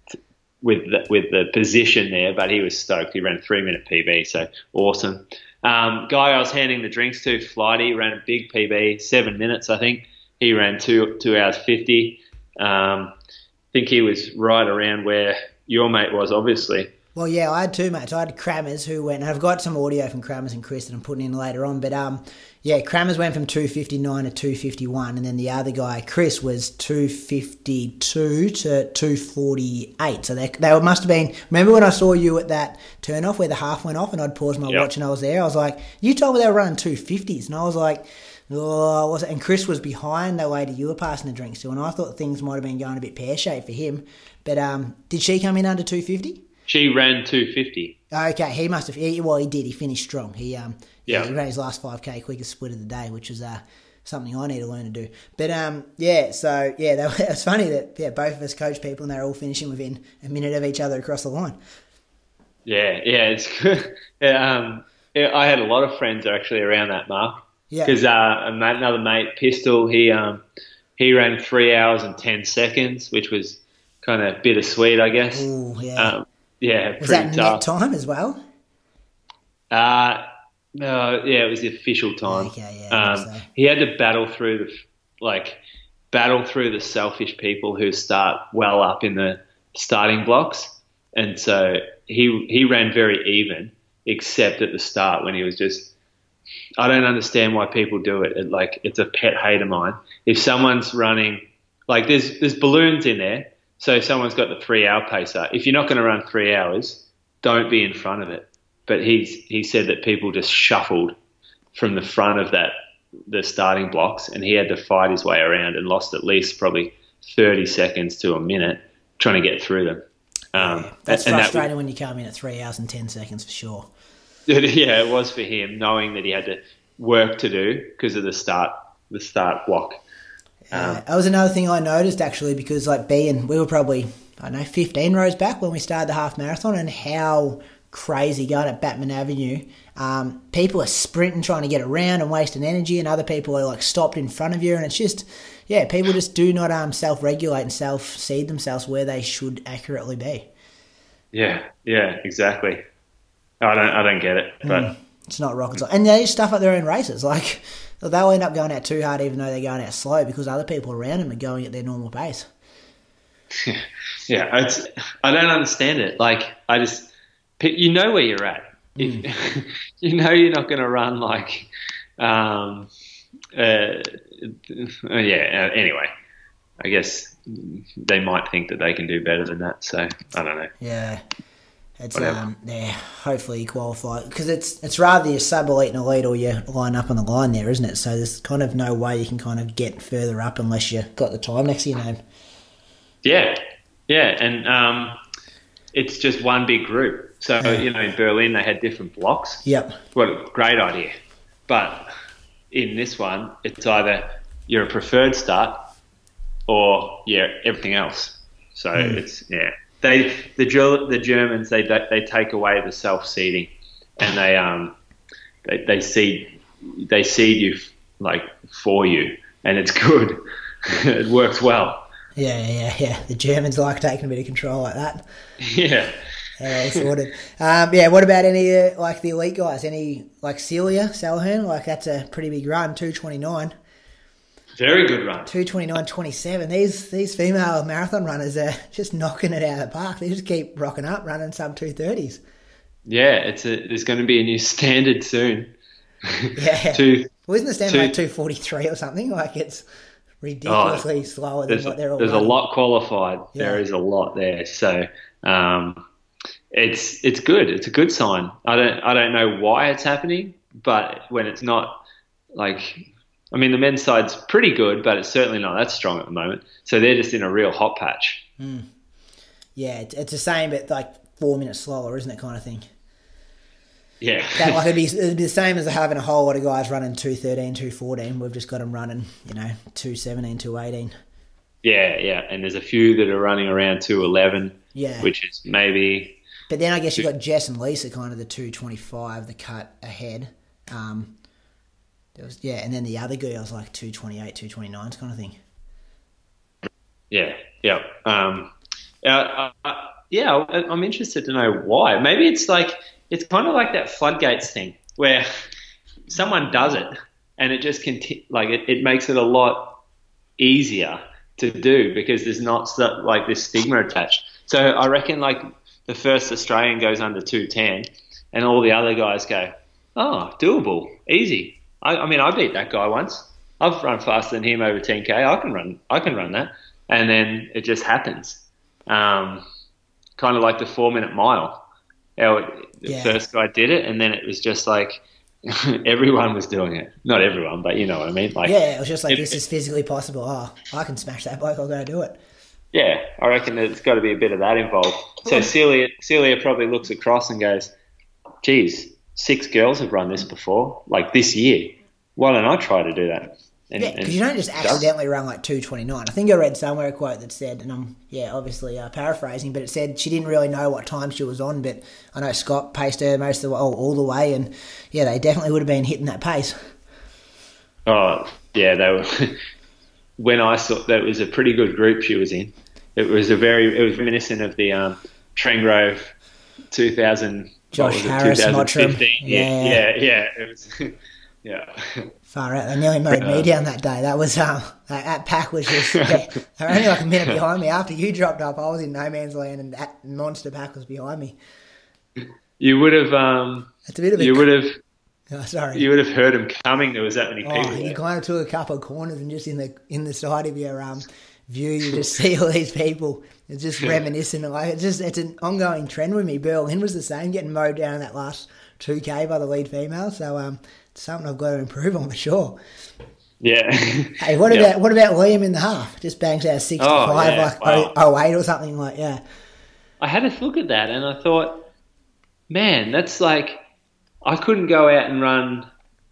with the, with the position there, but he was stoked. He ran a three-minute P B, so awesome. Um, guy I was handing the drinks to, Flighty, ran a big P B, seven minutes, I think. He ran two two hours fifty. Um, I think he was right around where your mate was, obviously. Well, yeah, I had two mates. I had Crammers who went, and I've got some audio from Crammers and Chris that I'm putting in later on, but um, yeah, Crammers went from two fifty-nine to two fifty-one, and then the other guy, Chris, was two fifty-two to two forty-eight. So they, they must have been, remember when I saw you at that turn-off where the half went off and I'd paused my yep. watch and I was there? I was like, you told me they were running two fifties, and I was like, oh, was it? And Chris was behind the lady you were passing the drinks to, and I thought things might have been going a bit pear-shaped for him, but um, did she come in under two fifty? She ran two fifty. Okay, he must have. He, well, he did. He finished strong. He um, yeah. he ran his last five k quickest split of the day, which was uh something I need to learn to do. But um, yeah. So yeah, that, it was funny that yeah, both of us coach people and they're all finishing within a minute of each other across the line. Yeah, yeah, it's good. yeah, um, yeah, I had a lot of friends actually around that mark. Yeah. Because uh, another mate, Pistol, he um, he ran three hours and ten seconds, which was kind of bittersweet, I guess. Ooh, yeah. Um, Yeah, was pretty that tough. net time as well? Uh, no, yeah, it was the official time. Okay, yeah. Um, so. He had to battle through the like battle through the selfish people who start well up in the starting blocks, and so he he ran very even, except at the start when he was just. I don't understand why people do it. it. Like it's a pet hate of mine. If someone's running, like there's there's balloons in there. So someone's got the three-hour pacer. If you're not going to run three hours, don't be in front of it. But he's he said that people just shuffled from the front of that the starting blocks, and he had to fight his way around and lost at least probably thirty seconds to a minute trying to get through them. Um, yeah, that's and frustrating that, when you come in at three hours and ten seconds for sure. Yeah, it was for him, knowing that he had to work to do because of the start the start block. Uh, that was another thing I noticed actually, because like being, we were probably, I don't know, fifteen rows back when we started the half marathon, and how crazy going at Batman Avenue. Um, people are sprinting, trying to get around and wasting energy, and other people are like stopped in front of you, and it's just, yeah, people just do not um, self-regulate and self-seed themselves where they should accurately be. Yeah, yeah, exactly. I don't, I don't get it, but mm, it's not rocket science, and they stuff up their own races, like. They'll end up going out too hard even though they're going out slow because other people around them are going at their normal pace. Yeah, it's, I don't understand it. Like, I just, you know where you're at. Mm. If, you know you're not going to run like, um, uh, yeah, uh, anyway, I guess they might think that they can do better than that, so I don't know. Yeah. It's um yeah, hopefully you qualify because it's it's rather your sub elite and elite or you line up on the line there, isn't it? So there's kind of no way you can kind of get further up unless you got the time next to your name. Yeah, yeah, and um, it's just one big group. So yeah. You know, in Berlin they had different blocks. Yep. What a great idea, but in this one, it's either you're a preferred start or yeah, everything else. So mm. it's yeah, they the the Germans they they take away the self seeding, and they um they they seed they seed you like for you, and it's good. It works well. Yeah, yeah, yeah. The Germans like taking a bit of control like that. Yeah. Yeah, sorted. Um, yeah, what about any uh, like the elite guys? Any like Celia Salahern? Like that's a pretty big run, two twenty nine. Very good run. two twenty-nine twenty-seven. These these female marathon runners are just knocking it out of the park. They just keep rocking up, running some two thirties. Yeah, it's a, there's going to be a new standard soon. Yeah. two, well, isn't the standard two, like two forty-three or something? Like it's ridiculously oh, slower than what they're all There's running. a lot qualified. Yeah. There is a lot there. So um, it's it's good. It's a good sign. I don't I don't know why it's happening, but when it's not like... I mean, the men's side's pretty good, but it's certainly not that strong at the moment. So they're just in a real hot patch. Mm. Yeah, it's, it's the same, but like four minutes slower, isn't it, kind of thing? Yeah. That, like, it'd, be, it'd be the same as having a whole lot of guys running two thirteen, two fourteen. We've just got them running, you know, two seventeen, two eighteen. Yeah, yeah. And there's a few that are running around two eleven, yeah. which is maybe... But then I guess you've got Jess and Lisa kind of the two twenty-five, the cut ahead. Um There was, yeah, and then the other girls like two twenty-eight, two twenty-nine kind of thing. Yeah, yeah. Um, uh, uh, yeah, I'm interested to know why. Maybe it's like, it's kind of like that floodgates thing where someone does it and it just conti- like it, it makes it a lot easier to do because there's not like this stigma attached. So I reckon like the first Australian goes under two ten and all the other guys go, oh, doable, easy. I, I mean, I beat that guy once. I've run faster than him over ten K. I can run. I can run that, and then it just happens. Um, kind of like the four-minute mile. Our, the yeah. first guy did it, and then it was just like everyone was doing it. Not everyone, but you know what I mean. Like, yeah, it was just like it, this is physically possible. Oh, I can smash that bloke. I'll go do it. Yeah, I reckon there's got to be a bit of that involved. So Celia, Celia probably looks across and goes, "Geez, six girls have run this before, like this year. Why don't I try to do that?" And, yeah, because you don't just accidentally run like two twenty-nine. I think I read somewhere a quote that said, and I'm, yeah, obviously uh, paraphrasing, but it said she didn't really know what time she was on, but I know Scott paced her most of the, oh, all the way, and yeah, they definitely would have been hitting that pace. Oh, yeah, they were. When I saw that, was a pretty good group she was in. It was a very, it was reminiscent of the um, Trengrove two thousand. Josh Harris, Mottram. Yeah, yeah, yeah. It was, yeah. Far out. They nearly mowed me down that day. That was um, that, that pack was just. Yeah, they were only like a minute behind me. After you dropped up, I was in no man's land, and that monster pack was behind me. You would have. Um, it's a bit of a. You would have. Oh, sorry. You would have heard him coming. There was that many people. Oh, you there. kind of took a couple of corners, and just in the in the side of your um view, you just see all these people. It's just reminiscent. Like it's just it's an ongoing trend with me. Berlin was the same, getting mowed down in that last two K by the lead female. So um, it's something I've got to improve on for sure. Yeah. Hey, what yeah. about what about Liam in the half? Just bangs out sixty-five, oh, yeah. like wow. oh eight or something like yeah. I had a look at that and I thought, man, that's like I couldn't go out and run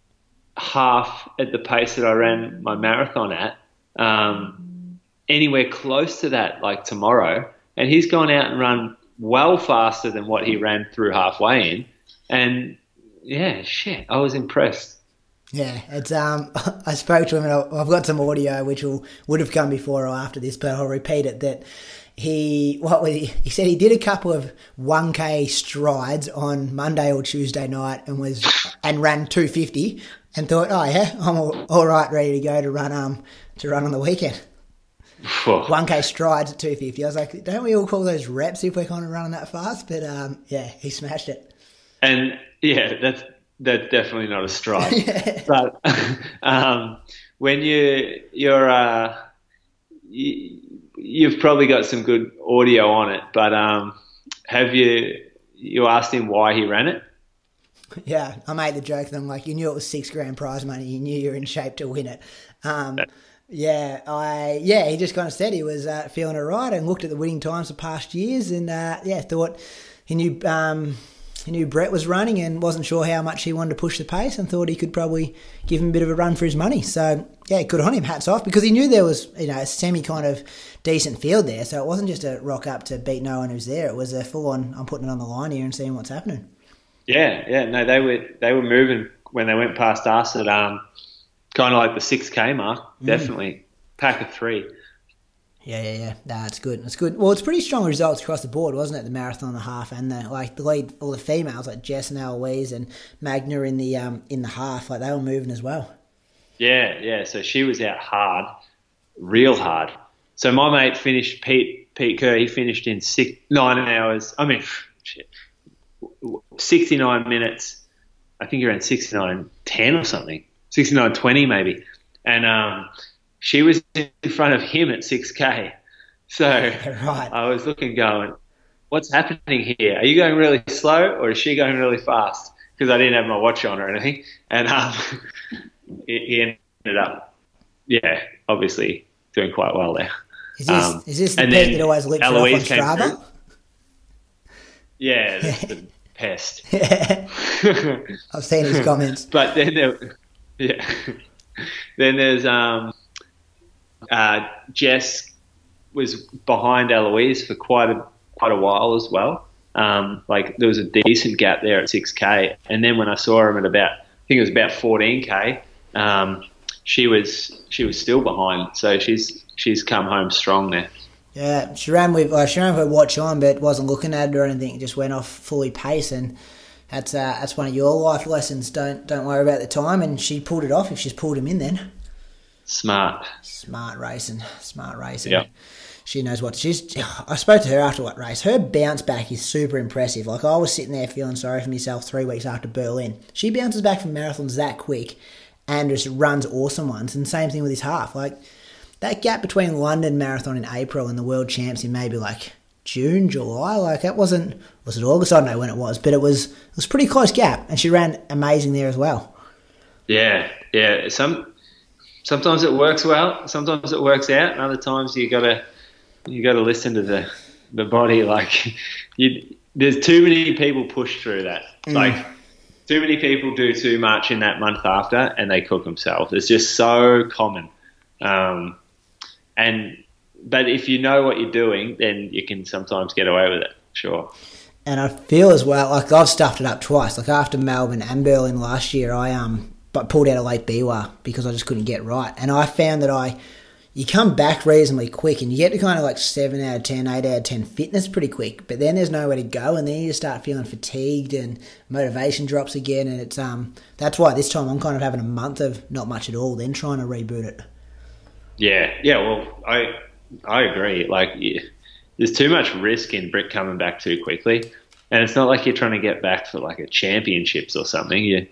half at the pace that I ran my marathon at. Um, anywhere close to that like tomorrow, and he's gone out and run well faster than what he ran through halfway in, and yeah, shit, I was impressed. Yeah, it's um, I spoke to him and I've got some audio which will would have come before or after this, but I'll repeat it. That he what was he, he said he did a couple of one K strides on Monday or Tuesday night and was and ran two fifty and thought, oh yeah, I'm all, all right, ready to go to run um to run on the weekend. one K strides at two fifty. I was like, don't we all call those reps if we're kind of running that fast? But um, yeah, he smashed it. And yeah, that's that's definitely not a stride. Yeah. But um, when you you're uh, you, you've probably got some good audio on it. But um, have you you asked him why he ran it? Yeah, I made the joke that I'm like, you knew it was six grand prize money. You knew you were in shape to win it. Um, Yeah, I yeah. He just kind of said he was uh, feeling all right and looked at the winning times of past years and uh, yeah, thought he knew um, he knew Brett was running and wasn't sure how much he wanted to push the pace and thought he could probably give him a bit of a run for his money. So, yeah, good on him. Hats off, because he knew there was, you know, a semi kind of decent field there. So it wasn't just a rock up to beat no one who's there. It was a full on, I'm putting it on the line here and seeing what's happening. Yeah, yeah. No, they were they were moving when they went past us at um kind of like the six K mark. Definitely. Mm. Pack of three. Yeah, yeah, yeah. Nah, it's good. It's good. Well, it's pretty strong results across the board, wasn't it? The marathon and the half, and the like the lead, all the females like Jess and Eloise and Magna in the um in the half, like they were moving as well. Yeah, yeah. So she was out hard, real hard. So my mate finished Pete Pete Kerr. He finished in six nine hours. I mean, shit, sixty nine minutes. I think around sixty nine ten or something. Sixty nine twenty maybe, and um. She was in front of him at six K. So right. I was looking going, what's happening here? Are you going really slow or is she going really fast? Because I didn't have my watch on or anything. And um, he ended up, yeah, obviously doing quite well there. Is this, um, is this the Pete that always licks Eloise it off on Strava? Yeah, that's the pest. I've seen his comments. But then there, yeah, then there's... um. Uh, Jess was behind Eloise for quite a quite a while as well. Um, like there was a decent gap there at six K, and then when I saw him at about, I think it was about fourteen K, um, she was she was still behind. So she's she's come home strong there. Yeah, she ran with uh, she ran with her watch on, but wasn't looking at it or anything. It just went off fully pace, and that's uh, that's one of your life lessons. Don't don't worry about the time, and she pulled it off. If she's pulled him in, then. Smart. Smart racing. Smart racing. Yeah. She knows what she's... I spoke to her after that race. Her bounce back is super impressive. Like, I was sitting there feeling sorry for myself three weeks after Berlin. She bounces back from marathons that quick and just runs awesome ones. And same thing with his half. Like, that gap between London Marathon in April and the World Champs in maybe, like, June, July, like, that wasn't... Was it August? I don't know when it was. But it was, it was a pretty close gap. And she ran amazing there as well. Yeah, yeah. Some... Sometimes it works well, sometimes it works out, and other times you gotta you gotta listen to the the body. Like you, there's too many people push through that. Mm. Like too many people do too much in that month after, and they cook themselves. It's just so common. Um, and but if you know what you're doing, then you can sometimes get away with it. Sure. And I feel as well, like I've stuffed it up twice. Like after Melbourne and Berlin last year, I um. but pulled out a late B W A because I just couldn't get right. And I found that I, you come back reasonably quick and you get to kind of like seven out of ten, eight out of ten fitness pretty quick, but then there's nowhere to go and then you start feeling fatigued and motivation drops again, and it's um that's why this time I'm kind of having a month of not much at all, then trying to reboot it. Yeah, yeah, well, I I agree. Like, yeah, there's too much risk in Britt coming back too quickly. And it's not like you're trying to get back for like a championships or something. You,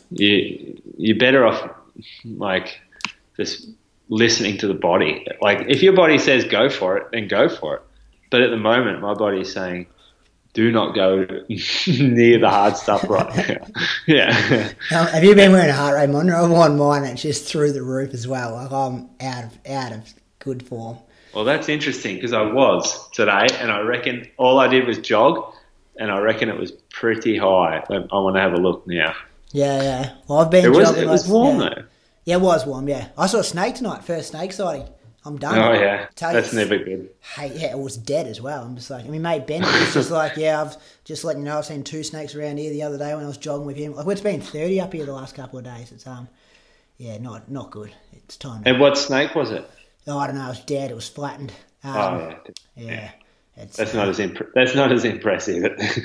you, you're better off like just listening to the body. Like if your body says go for it, then go for it. But at the moment, my body's saying, do not go near the hard stuff right now. Yeah. Um, have you been wearing a heart rate monitor? I've worn mine, and it's just through the roof as well. Like I'm out of out of good form. Well, that's interesting because I was today, and I reckon all I did was jog. And I reckon it was pretty high. I, I want to have a look now. Yeah, yeah. Well, I've been. It was. jogging It was like, warm yeah. though. Yeah, it was warm. Yeah, I saw a snake tonight. First snake sighting. I'm done. Oh yeah, Tell that's you, never good. Hey, yeah, it was dead as well. I'm just like, I mean, mate, Ben was just like, yeah, I've just letting you know, I've seen two snakes around here the other day when I was jogging with him. Like, it's been thirty up here the last couple of days. It's um, yeah, not not good. It's time. And what snake was it? Oh, I don't know. It was dead. It was flattened. Um, oh yeah. Yeah. yeah. It's, that's uh, not as imp- that's not as impressive.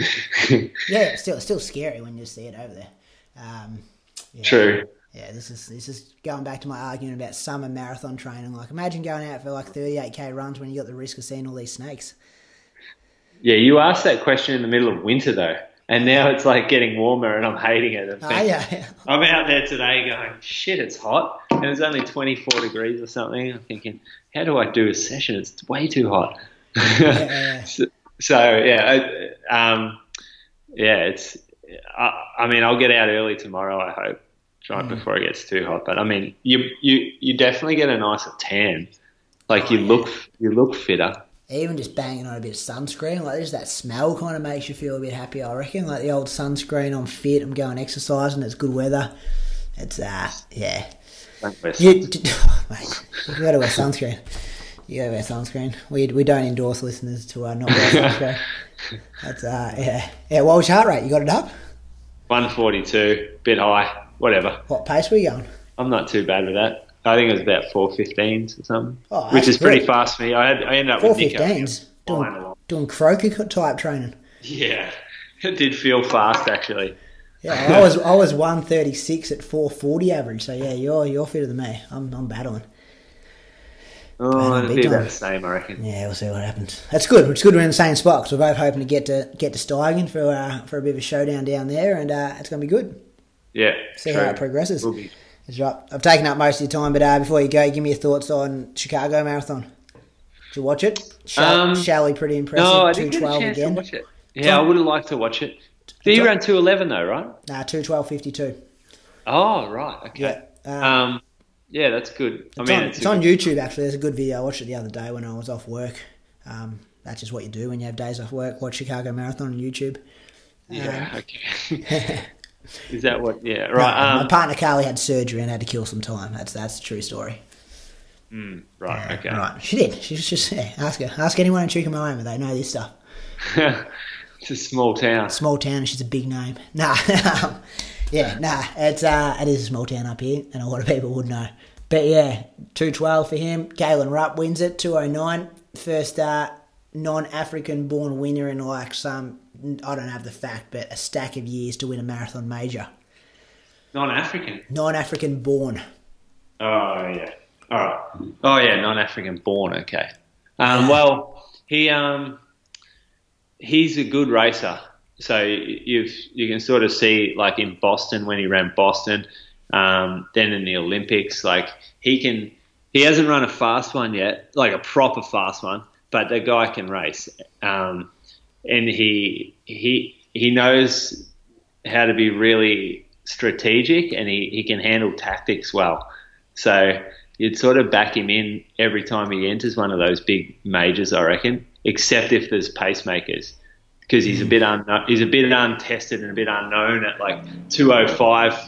Yeah, it's still it's still scary when you see it over there. Um, yeah. True. Yeah, this is this is going back to my argument about summer marathon training. Like, imagine going out for like thirty-eight K runs when you got the risk of seeing all these snakes. Yeah, you asked that question in the middle of winter though, and now it's like getting warmer, and I'm hating it. I'm, thinking, oh, yeah. I'm out there today going, shit, it's hot, and it's only twenty-four degrees or something. I'm thinking, how do I do a session? It's way too hot. Yeah, yeah. so, so yeah, um, yeah, it's. I, I mean, I'll get out early tomorrow. I hope, right mm. before it gets too hot. But I mean, you you you definitely get a nicer tan. Like oh, you yeah. look you look fitter. even just banging on a bit of sunscreen, like just that smell kind of makes you feel a bit happier, I reckon. Like the old sunscreen, I'm fit, I'm going exercising, it's good weather. It's, uh, yeah. Don't wear You, oh, mate, you got to wear sunscreen. You got to wear sunscreen. We we don't endorse listeners to uh, not wear sunscreen. That's, uh, yeah. Yeah, what was your heart rate? You got it up? one forty-two, bit high, whatever. What pace were you going? I'm not too bad with that. I think it was about four fifteens or something, Oh, which is good. pretty fast for me. I had I ended up four with Nico. fifteens? Doing, doing croaker type training. Yeah, it did feel fast actually. Yeah, I was I was one thirty-six at four forty average, so yeah, you're you're fitter than me. I'm I'm battling. Oh, Battling it'll big be about time. the same, I reckon. Yeah, we'll see what happens. That's good. It's good we're in the same spot because we're both hoping to get to get to Steigen for uh, for a bit of a showdown down there, and uh, it's going to be good. Yeah, See true. how it progresses. Will be. That's right. I've taken up most of your time, but uh, before you go, give me your thoughts on Chicago Marathon. Did you watch it? Shall, Um, Shally pretty impressive. No, I two didn't get a twelve chance again. to watch it. Yeah, I would have liked to watch it. Did he run two eleven though, right? Nah, two twelve fifty-two. Oh, right. Okay. Yeah. Um, Um, yeah, that's good. I It's, mean, on, it's, it's a on good- YouTube, actually. There's a good video. I watched it the other day when I was off work. Um, that's just what you do when you have days off work. Watch Chicago Marathon on YouTube. Yeah. Um, Okay. Is that what? Yeah. no, Right. my Um, partner Carly had surgery and had to kill some time. That's that's the true story. mm, right. Okay. Right. She did. She was just, yeah, ask her. Ask anyone in Chukamauama. They know this stuff. It's a small town. Small town and she's a big name. Nah. yeah, nah. It's, uh, it is a small town up here and a lot of people would know. But yeah, two twelve for him. Galen Rupp wins it, two oh nine. First uh, non-African born winner in like some, I don't have the fact, but a stack of years to win a marathon major. Non-African. Non-African born. Oh yeah. All right. Oh yeah, non-African born. Okay. Um, Yeah. Well, he um, he's a good racer. So you've you can sort of see like in Boston when he ran Boston, um, then in the Olympics, like he can. He hasn't run a fast one yet, like a proper fast one, but the guy can race, um, and he he he knows how to be really strategic, and he, he can handle tactics well. So you'd sort of back him in every time he enters one of those big majors, I reckon, except if there's pacemakers, because he's a bit un, he's a bit untested and a bit unknown at like two oh five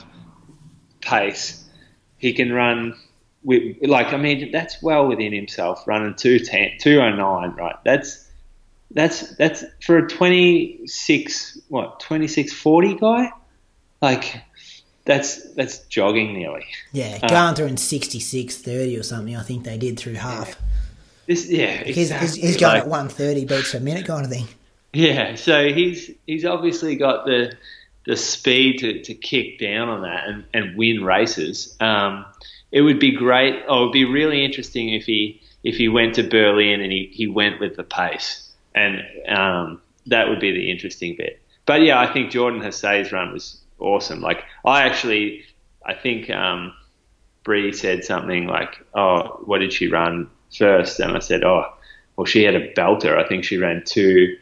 pace. He can run with, like, I mean, that's well within himself, running two ten, two oh nine, right? That's that's that's for a twenty-six what twenty-six forty guy, like. That's that's jogging nearly. Yeah, Uh, going through in sixty-six thirty or something, I think they did through half. This, yeah, He's, exactly. he's, he's going Like, at one thirty beats per minute kind of thing. yeah, so he's he's obviously got the the speed to, to kick down on that and, and win races. Um, it would be great. Oh, it would be really interesting if he if he went to Berlin and he, he went with the pace, and um, that would be the interesting bit. But yeah, I think Jordan Hasay's run was awesome. Like I actually, I think um, Bree said something like, "Oh, what did she run first?" And I said, "Oh, well, she had a belter. I think she ran two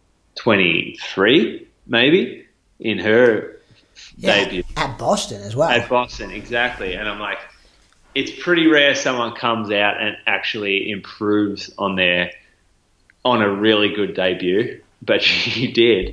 twenty-three, maybe, in her Yeah, debut at Boston as well. at Boston." Exactly. And I'm like, it's pretty rare someone comes out and actually improves on their on a really good debut, but she did.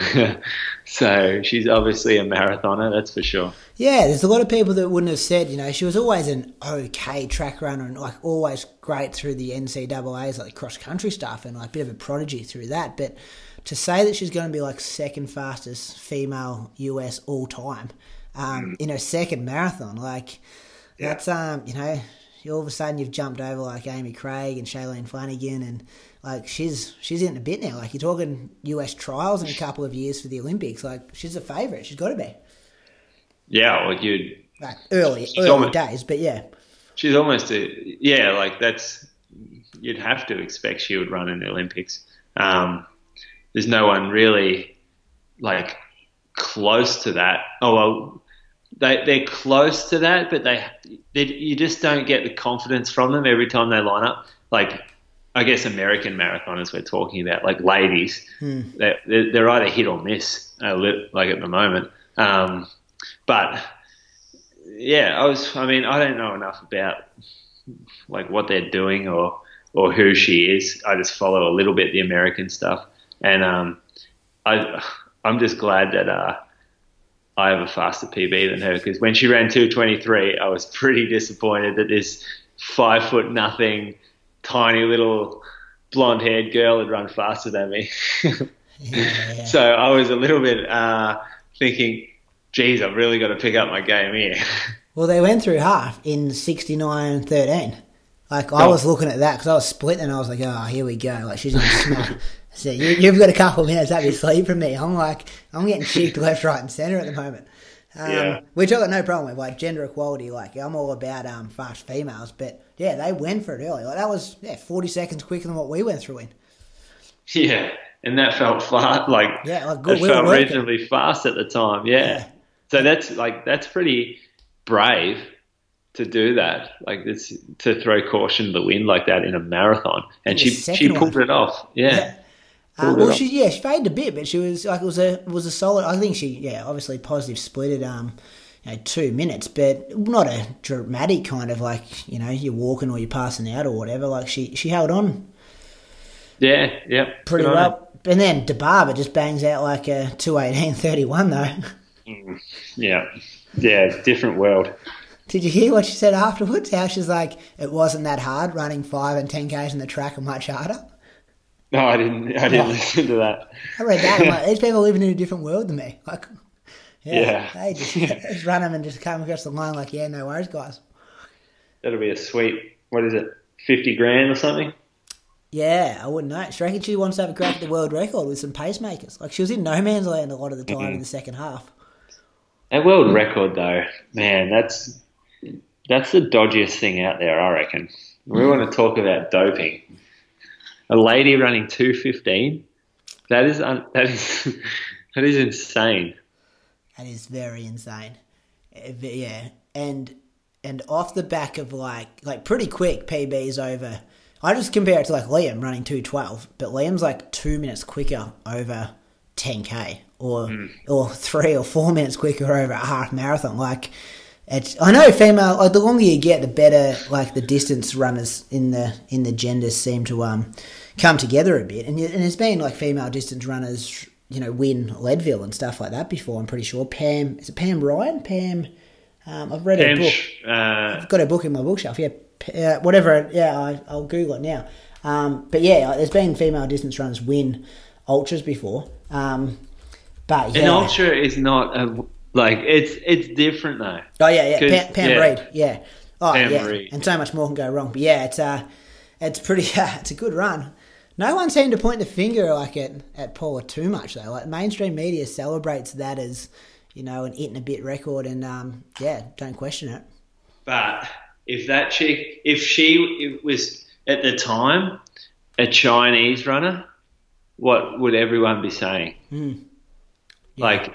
So she's obviously a marathoner, that's for sure. Yeah, there's a lot of people that wouldn't have said, you know, she was always an okay track runner and like always great through the N C A A's, like cross country stuff, and like a bit of a prodigy through that. But to say that she's going to be like second fastest female U S all time um, mm. in her second marathon, like yeah. that's, um, you know, all of a sudden you've jumped over like Amy Craig and Shailene Flanagan, and like she's she's in a bit now. Like you're talking U S trials in a couple of years for the Olympics. Like she's a favourite. She's got to be. Yeah, well, you'd like early early almost, days, but yeah, she's almost a yeah. Like that's you'd have to expect she would run in the Olympics. Um, there's no one really like close to that. Oh well. They they're close to that, but they, they you just don't get the confidence from them every time they line up. Like I guess American marathoners we're talking about, like ladies, hmm. they're, they're either hit or miss, uh, like at the moment. Um, but yeah, I was. I mean, I don't know enough about like what they're doing or or who she is. I just follow a little bit the American stuff, and um, I I'm just glad that uh, I have a faster P B than her, because when she ran two twenty-three, I was pretty disappointed that this five foot nothing, tiny little blonde haired girl had run faster than me. yeah, yeah. So I was a little bit uh, thinking, geez, I've really got to pick up my game here. Well, they went through half in sixty-nine thirteen. Like, I oh. was looking at that because I was split and I was like, oh, here we go. Like, she's going to smash. So you, you've got a couple of minutes up your sleeve from me. I'm like, I'm getting cheeked left, right and centre at the moment. Um, yeah. Which I've got no problem with, like gender equality. Like, I'm all about um, fast females. But, yeah, they went for it early. Like, that was, yeah, forty seconds quicker than what we went through in. Yeah, and that felt fast. Like, yeah, like good, it we felt reasonably fast at the time. Yeah. yeah. So that's, like, that's pretty brave to do that, like it's to throw caution to the wind like that in a marathon, and she she pulled one. it off. Yeah, yeah. Uh, well, she yeah she faded a bit, but she was like it was a it was a solid. I think she yeah obviously positive split at um you know two minutes, but not a dramatic kind of like you know you're walking or you're passing out or whatever. Like she she held on. Yeah, yeah, pretty well. And then DeBarber just bangs out like a two eighteen thirty one though. Mm, yeah, yeah, different world. Did you hear what she said afterwards? How she's like, it wasn't that hard. Running five and ten k's in the track are much harder. No, I didn't. I didn't oh. listen to that. I read that. I'm like, these people living in a different world than me. Like, yeah, yeah. they just, just run them and just come across the line. Like, yeah, no worries, guys. That'll be a sweet. What is it? Fifty grand or something? Yeah, I wouldn't know. She reckon she wants to have a crack at the world record with some pacemakers. Like she was in no man's land a lot of the time mm-hmm. in the second half. That world record, though, man, that's. That's the dodgiest thing out there, I reckon. We mm. want to talk about doping. A lady running two fifteen, that is un- that is that is insane. That is very insane. Yeah, and and off the back of like like pretty quick P Bs over. I just compare it to like Liam running two twelve, but Liam's like two minutes quicker over ten k, or mm. or three or four minutes quicker over a half marathon. Like. It's, I know female, like the longer you get, the better like the distance runners in the in the genders seem to um come together a bit. And, and there's been like female distance runners, you know, win Leadville and stuff like that before, I'm pretty sure. Pam, is it Pam Ryan? Pam, um, I've read Pam, her book. Uh, I've got her book in my bookshelf, yeah. Uh, whatever, yeah, I, I'll Google it now. Um, but yeah, there's been female distance runners win ultras before. Um, but yeah. An ultra is not a... Like, it's it's different, though. Oh, yeah, yeah. Pam, Pam yeah. Reed, yeah. Oh, Pam yeah. Reed. And so much more can go wrong. But, yeah, it's uh, it's pretty, uh, it's a good run. No one seemed to point the finger, like, at, at Paula too much, though. Like, mainstream media celebrates that as, you know, an it and a bit record. And, um, yeah, don't question it. But if that chick, if she was, at the time, a Chinese runner, what would everyone be saying? Mm. Yeah. Like...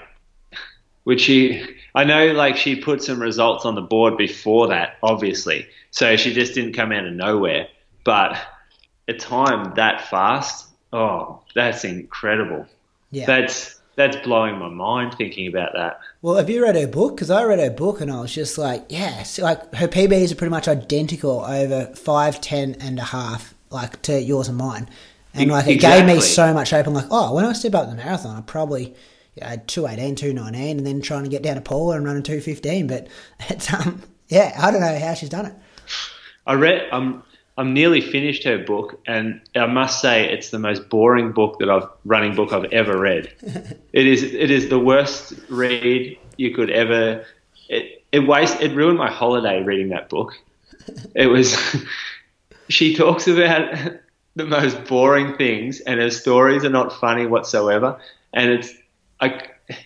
Would she, I know like she put some results on the board before that, obviously. So she just didn't come out of nowhere. But a time that fast, oh, that's incredible. Yeah. That's that's blowing my mind thinking about that. Well, have you read her book? Because I read her book and I was just like, yeah, so like her P Bs are pretty much identical over five, ten and a half, like to yours and mine. And like it exactly. gave me so much hope. I'm like, oh, when I step up the marathon, I probably... Yeah, two eighteen, two nineteen, and then trying to get down to Paula and running two fifteen. But it's um, yeah, I don't know how she's done it. I read, I'm I'm nearly finished her book, and I must say it's the most boring book that I've running book I've ever read. it is it is the worst read you could ever. It it waste it ruined my holiday reading that book. It was. She talks about the most boring things, and her stories are not funny whatsoever, and it's. I,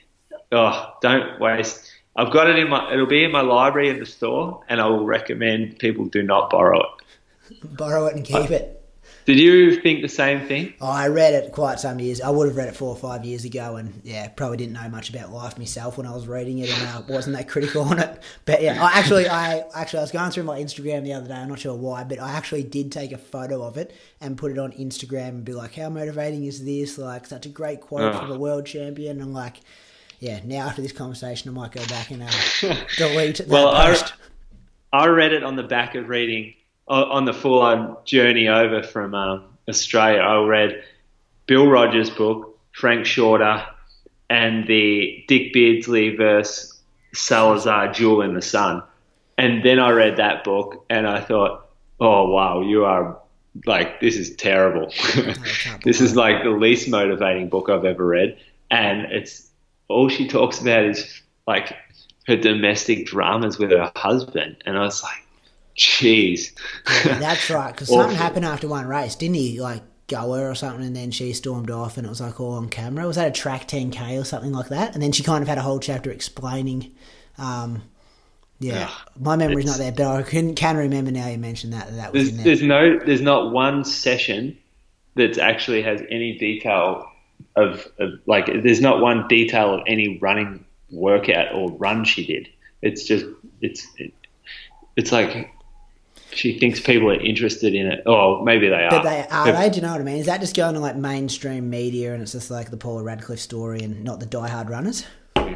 oh, don't waste. I've got it in my. It'll be in my library in the store, and I will recommend people do not borrow it. Borrow it and keep I, it. Did you think the same thing? Oh, I read it quite some years. I would have read it four or five years ago, and yeah, probably didn't know much about life myself when I was reading it, and uh, wasn't that critical on it. But yeah, I actually, I actually, I was going through my Instagram the other day. I'm not sure why, but I actually did take a photo of it and put it on Instagram and be like, "How motivating is this? Like, such a great quote oh. from a world champion." And like, yeah, now after this conversation, I might go back and uh, delete that well, post. I, I read it on the back of reading on the full-on journey over from um, Australia, I read Bill Rogers' book, Frank Shorter, and the Dick Beardsley versus Salazar duel in the sun. And then I read that book and I thought, oh, wow, you are like, this is terrible. This is like the least motivating book I've ever read. And it's all she talks about is like her domestic dramas with her husband. And I was like, jeez. Yeah, that's right. Because something happened after one race, didn't he? Like, go her or something, and then she stormed off and it was like all on camera. Was that a track ten K or something like that? And then she kind of had a whole chapter explaining um yeah, yeah my memory's not there, but I can, can remember now you mentioned that that was there's, in there. There's no there's not one session that actually has any detail of, of like there's not one detail of any running workout or run she did. It's just it's it, it's like she thinks people are interested in it. Oh, maybe they are. But they are, they? Do you know what I mean? Is that just going to like mainstream media and it's just like the Paula Radcliffe story and not the diehard runners?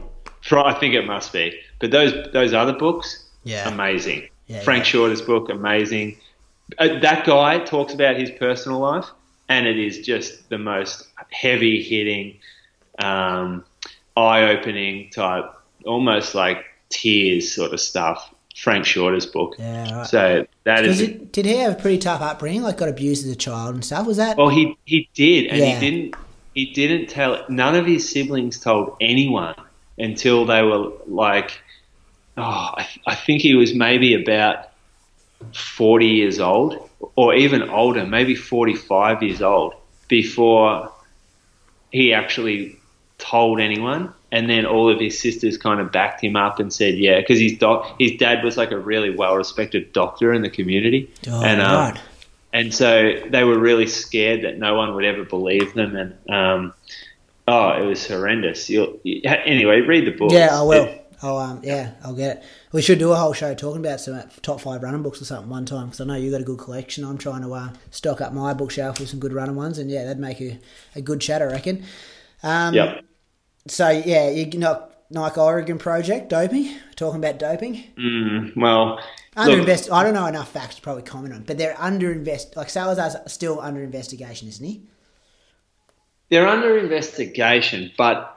I think it must be. But those those other books, yeah, amazing. Yeah, Frank yeah. Shorter's book, amazing. Uh, that guy talks about his personal life, and it is just the most heavy-hitting, um, eye-opening type, almost like tears sort of stuff. Frank Shorter's book. Yeah, right. So that is. It, did he have a pretty tough upbringing? Like got abused as a child and stuff? Was that? Well, he he did, and Yeah. he didn't. He didn't tell. None of his siblings told anyone until they were like, oh, I, I think he was maybe about forty years old, or even older, maybe forty-five years old, before he actually told anyone. And then all of his sisters kind of backed him up and said, yeah, because his doc, his dad was like a really well-respected doctor in the community. Oh, and um, right. and so they were really scared that no one would ever believe them. And, um, oh, it was horrendous. You'll, you, anyway, read the book. Yeah, I will. It, Oh, um, yeah, I'll get it. We should do a whole show talking about some top five running books or something one time, because I know you got a good collection. I'm trying to uh, stock up my bookshelf with some good running ones, and yeah, that'd make a, a good chat, I reckon. Um, yep. So yeah, you know, Nike Oregon project doping. Talking about doping. Mm, well, under look, invest. I don't know enough facts to probably comment on, but they're under invest. Like Salazar's still under investigation, isn't he? They're under investigation, but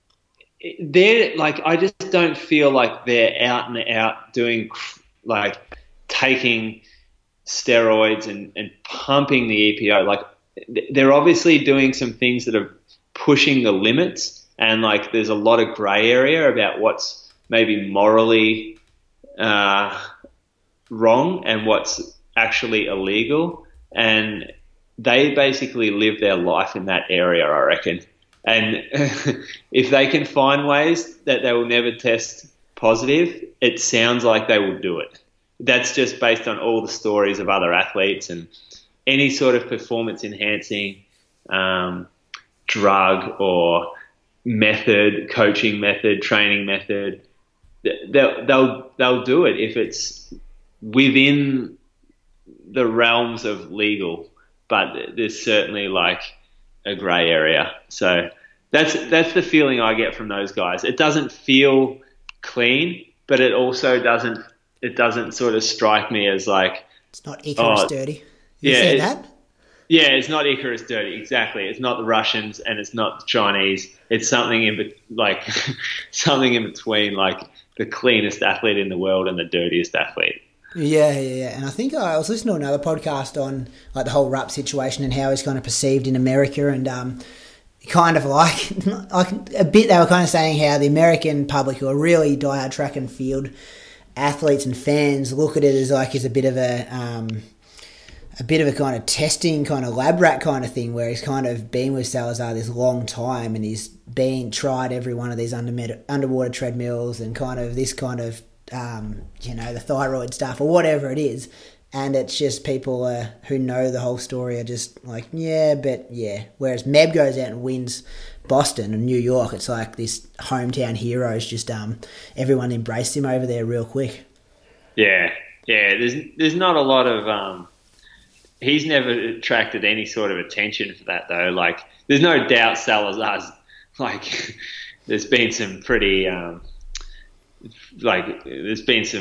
they're like, I just don't feel like they're out and out doing like taking steroids and, and pumping the E P O. Like they're obviously doing some things that are pushing the limits, and like there's a lot of grey area about what's maybe morally uh, wrong and what's actually illegal, and they basically live their life in that area, I reckon. And if they can find ways that they will never test positive, it sounds like they will do it. That's just based on all the stories of other athletes and any sort of performance enhancing um, drug or method, coaching method, training method. They'll, they'll, they'll do it if it's within the realms of legal, but there's certainly like a grey area. So that's that's the feeling I get from those guys. It doesn't feel clean, but it also doesn't it doesn't sort of strike me as like it's not Icarus oh, dirty. You yeah, said it, that? Yeah, it's not Icarus dirty. Exactly. It's not the Russians and it's not the Chinese. It's something in be- like something in between, like the cleanest athlete in the world and the dirtiest athlete. Yeah, yeah, yeah. And I think I was listening to another podcast on like the whole Rupp situation and how he's kind of perceived in America, and um, kind of like, like a bit they were kind of saying how the American public, who are really diehard track and field athletes and fans, look at it as like as a bit of a um, a bit of a kind of testing kind of lab rat kind of thing, where he's kind of been with Salazar this long time and he's been tried every one of these under, underwater treadmills and kind of this kind of Um, you know, the thyroid stuff or whatever it is, and it's just people uh, who know the whole story are just like, yeah, but yeah. Whereas Meb goes out and wins Boston and New York, it's like this hometown heroes. Just um, everyone embraced him over there real quick. Yeah, yeah. There's there's not a lot of um. He's never attracted any sort of attention for that though. Like, there's no doubt Salazar's like. There's been some pretty um. Like there's been some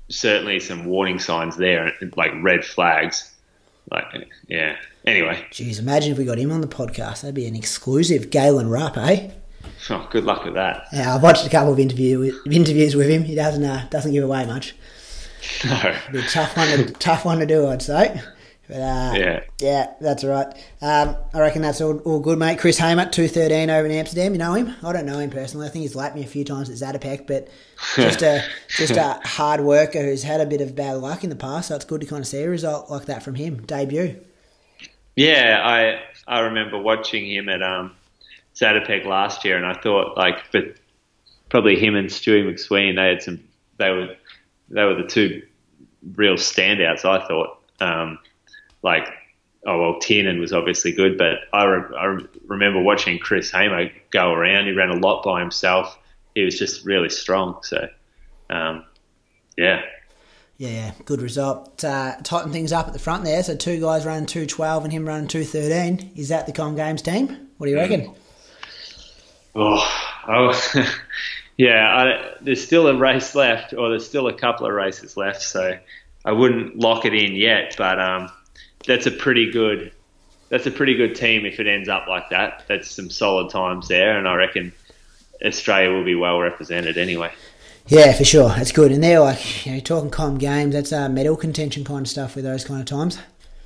certainly some warning signs there, like red flags. Like, yeah. Anyway. Jeez, imagine if we got him on the podcast. That'd be an exclusive. Galen Rupp, eh? Oh, good luck with that. Yeah, I've watched a couple of interview, interviews with him. He doesn't uh, doesn't give away much. No. It'd be a tough one to, tough one to do, I'd say. But, uh, yeah. Yeah, that's all right. Um, I reckon that's all, all good, mate. Chris Hamer, two thirteen over in Amsterdam. You know him? I don't know him personally. I think he's lapped me a few times at Zatopek, but just a just a hard worker who's had a bit of bad luck in the past, so it's good to kind of see a result like that from him. Debut. Yeah, I I remember watching him at um, Zatopek last year, and I thought, like, but probably him and Stewie McSween, they had some, they were they were the two real standouts, I thought. Um, like, oh, well, Tiernan was obviously good, but I, re- I remember watching Chris Hamer go around. He ran a lot by himself. He was just really strong. So, um, yeah. Yeah, good result. Uh, tighten things up at the front there. So two guys running two twelve and him running two thirteen. Is that the Com Games team? What do you reckon? Oh, oh yeah. I, there's still a race left, or there's still a couple of races left. So I wouldn't lock it in yet, but um, that's a pretty good. That's a pretty good team if it ends up like that. That's some solid times there, and I reckon Australia will be well represented anyway. Yeah, for sure. That's good. And they're like, you know, talking Com Games, that's uh, medal contention kind of stuff with those kind of times.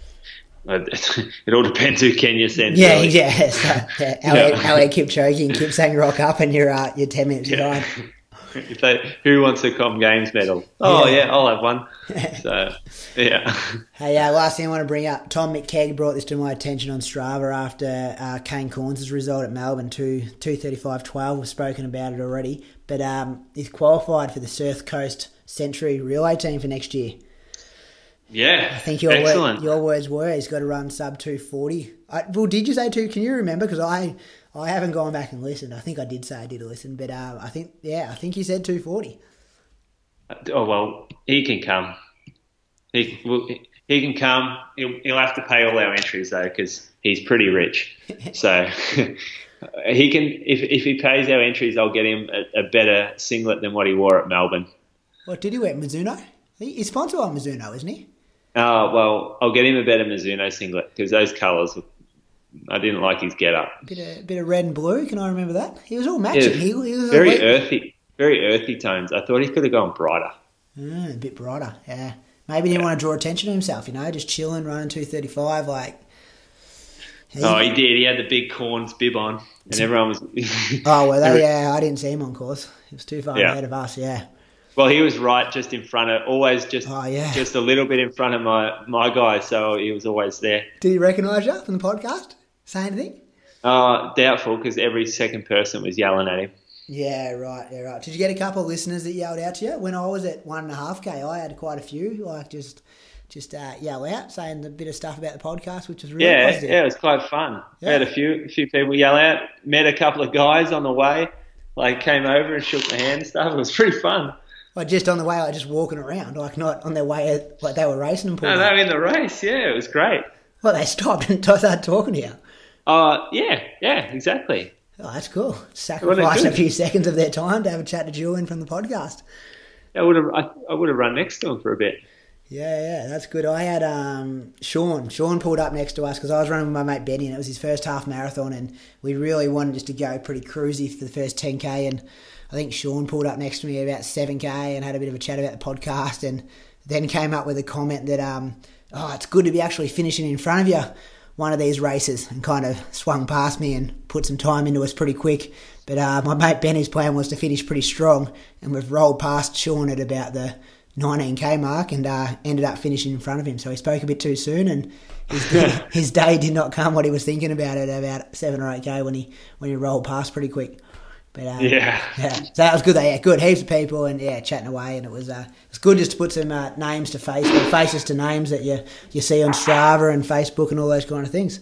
It all depends who Kenya sends. Yeah, really. yeah. So, yeah. Our yeah. keep choking, keep saying rock up, and you're uh, you're ten minutes behind. Yeah. If they, who wants a Com Games medal? Oh yeah, yeah I'll have one. So yeah. Hey, uh, last thing I want to bring up: Tom McKegg brought this to my attention on Strava after uh, Kane Corns' result at Melbourne, two two thirty five twelve. We've spoken about it already, but um, he's qualified for the Surf Coast Century Relay team for next year. Yeah, I think your excellent. Word, your words were he's got to run sub two forty. I, well, did you say two? Can you remember? Because I. I haven't gone back and listened. I think I did say I did listen, but uh, I think, yeah, I think you said two forty. Oh, well, he can come. He well, he can come. He'll, he'll have to pay all our entries, though, because he's pretty rich. So he can. If if he pays our entries, I'll get him a, a better singlet than what he wore at Melbourne. What did he wear? Mizuno? He's sponsored by Mizuno, isn't he? Oh, uh, well, I'll get him a better Mizuno singlet because those colours, I didn't like his get-up. Bit of, bit of red and blue, can I remember that? He was all matching. Yeah, he, he was very like, earthy, very earthy tones. I thought he could have gone brighter. Mm, a bit brighter, yeah. Maybe he didn't yeah. want to draw attention to himself, you know, just chilling, running two thirty-five, like... He, oh, he did. He had the big Corns bib on, and everyone was... oh, well, they, yeah, I didn't see him on course. He was too far yeah. ahead of us, yeah. Well, he was right just in front of, always just oh, yeah. just a little bit in front of my, my guy, so he was always there. Did he recognise you from the podcast? Say anything? Uh, doubtful, because every second person was yelling at him. Yeah, right, yeah, right. Did you get a couple of listeners that yelled out to you? When I was at one and a half K, I had quite a few, like just just uh, yell out, saying a bit of stuff about the podcast, which was really yeah, positive. Yeah, it was quite fun. Yeah. We had a few a few people yell out, met a couple of guys on the way, like came over and shook my hand and stuff. It was pretty fun. Like just on the way, like just walking around, like not on their way, like they were racing and pulling. No, they were in the race, yeah, it was great. Well, they stopped and started talking to you. Uh, yeah, yeah, exactly. Oh, that's cool. Sacrifice a few seconds of their time to have a chat to Julian from the podcast. I would have, I, I would have run next to him for a bit. Yeah, yeah, that's good. I had um, Sean. Sean pulled up next to us because I was running with my mate Benny, and it was his first half marathon, and we really wanted just to go pretty cruisy for the first ten K, and I think Sean pulled up next to me about seven K and had a bit of a chat about the podcast, and then came up with a comment that, um, oh, it's good to be actually finishing in front of you one of these races, and kind of swung past me and put some time into us pretty quick. But uh, my mate Benny's plan was to finish pretty strong, and we've rolled past Sean at about the nineteen K mark and uh, ended up finishing in front of him. So he spoke a bit too soon, and his day, his day did not come what he was thinking about at about seven or eight K when he when he rolled past pretty quick. But um, yeah, yeah, so that was good. Though. Yeah, good. Heaps of people and yeah, chatting away, and it was uh, it's good just to put some uh, names to face, or faces to names that you you see on Strava and Facebook and all those kind of things.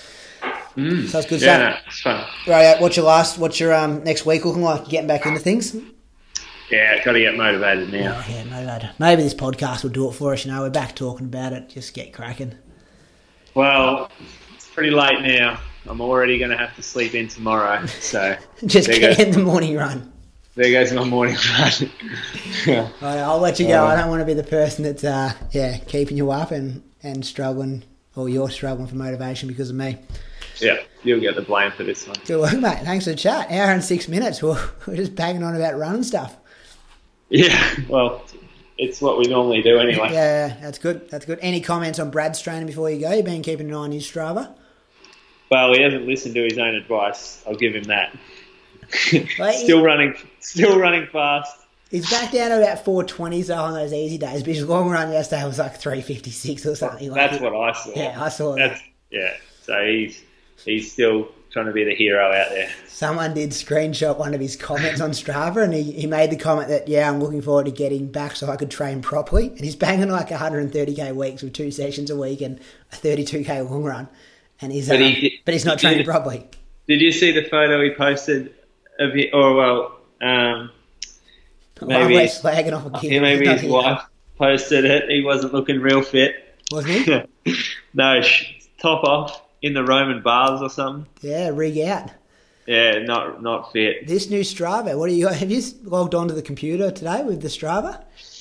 Mm. So it's good yeah, stuff. No, it's fun. Right, what's your last? What's your um next week looking like? You getting back into things? Yeah, got to get motivated now. Oh, yeah, motivated. Maybe this podcast will do it for us. You know, we're back talking about it. Just get cracking. Well, it's pretty late now. I'm already going to have to sleep in tomorrow. So just get in the morning run. there goes my morning run. Right, I'll let you go. I don't want to be the person that's uh, yeah keeping you up and, and struggling, or you're struggling for motivation because of me. Yeah, you'll get the blame for this one. Good work, mate. Thanks for the chat. Hour and six minutes. We're, we're just banging on about running stuff. Yeah, well, it's what we normally do anyway. Yeah, that's good. That's good. Any comments on Brad's training before you go? You've been keeping an eye on his Strava? Well, he hasn't listened to his own advice. I'll give him that. Well, still he, running, still running fast. He's back down to about four twenties though on those easy days, but his long run yesterday was like three fifty-six or something. That's like what I saw. Yeah, I saw That's, that. Yeah, so he's he's still trying to be the hero out there. Someone did screenshot one of his comments on Strava, and he, he made the comment that, yeah, I'm looking forward to getting back so I could train properly. And he's banging like one hundred thirty k weeks with two sessions a week and a thirty-two k long run. And he's, but, uh, he, but he's not training properly. Did you see the photo he posted of it? Or, well, um, maybe, slagging off a kid. maybe his wife posted it. He wasn't looking real fit. Wasn't he? No, top off in the Roman baths or something. Yeah, rig out. Yeah, not not fit. This new Strava, what do you have you logged onto the computer today with the Strava?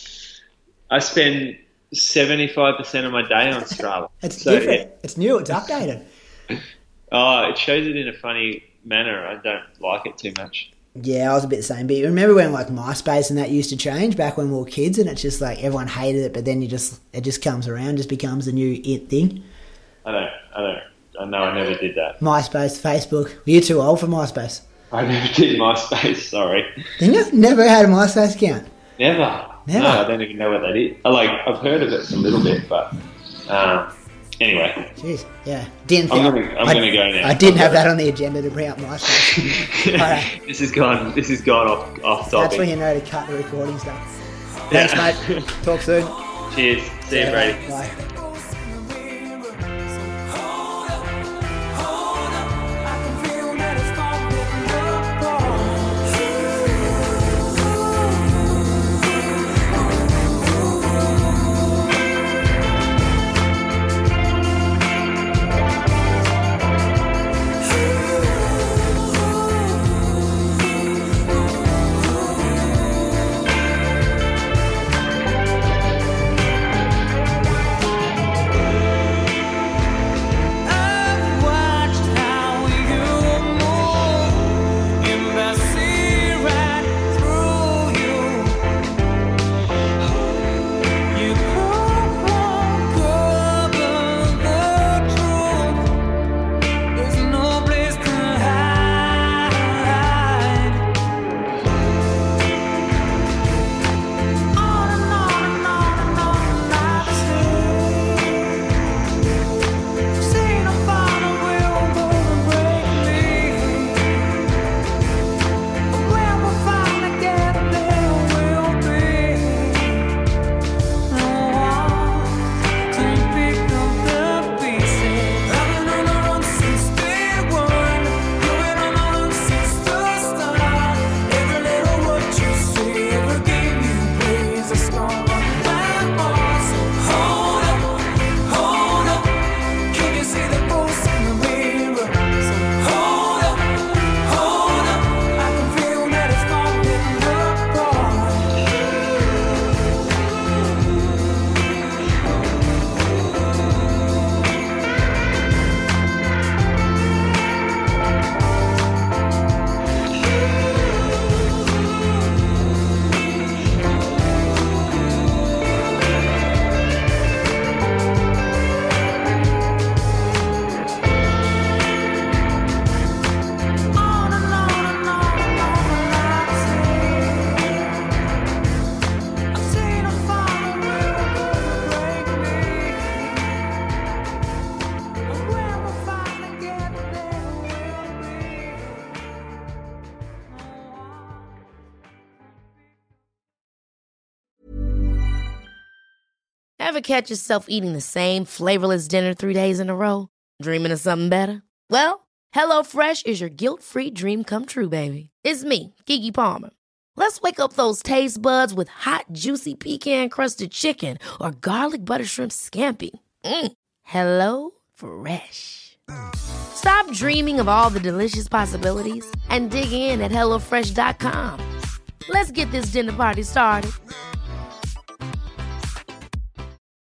I spend seventy-five percent of my day on Strava. It's so, different. Yeah. It's new. It's updated. Oh, it shows it in a funny manner. I don't like it too much. Yeah, I was a bit the same. But you remember when like MySpace and that used to change back when we were kids, and it's just like everyone hated it, but then you just it just comes around, just becomes the new it thing. I don't. I don't. I know. I never did that. MySpace, Facebook. You're too old for MySpace. I never did MySpace. Sorry. Didn't you? Never had a MySpace account. Never. Never. No, I don't even know what that is. I like. I've heard of it a little bit, but um, anyway. Jeez. Yeah. Didn't. I'm think, gonna. I'm I, gonna go now. I didn't have that on the agenda to bring up MySpace. All right. This has gone. This has gone off off topic. That's when you know to cut the recording stuff. Yeah. Thanks, mate. Talk soon. Cheers. See you, Brady. Bye. Ever catch yourself eating the same flavorless dinner three days in a row? Dreaming of something better? Well, HelloFresh is your guilt-free dream come true, baby. It's me, Keke Palmer. Let's wake up those taste buds with hot, juicy pecan-crusted chicken or garlic butter shrimp scampi. Mm. Hello Fresh. Stop dreaming of all the delicious possibilities and dig in at HelloFresh dot com. Let's get this dinner party started.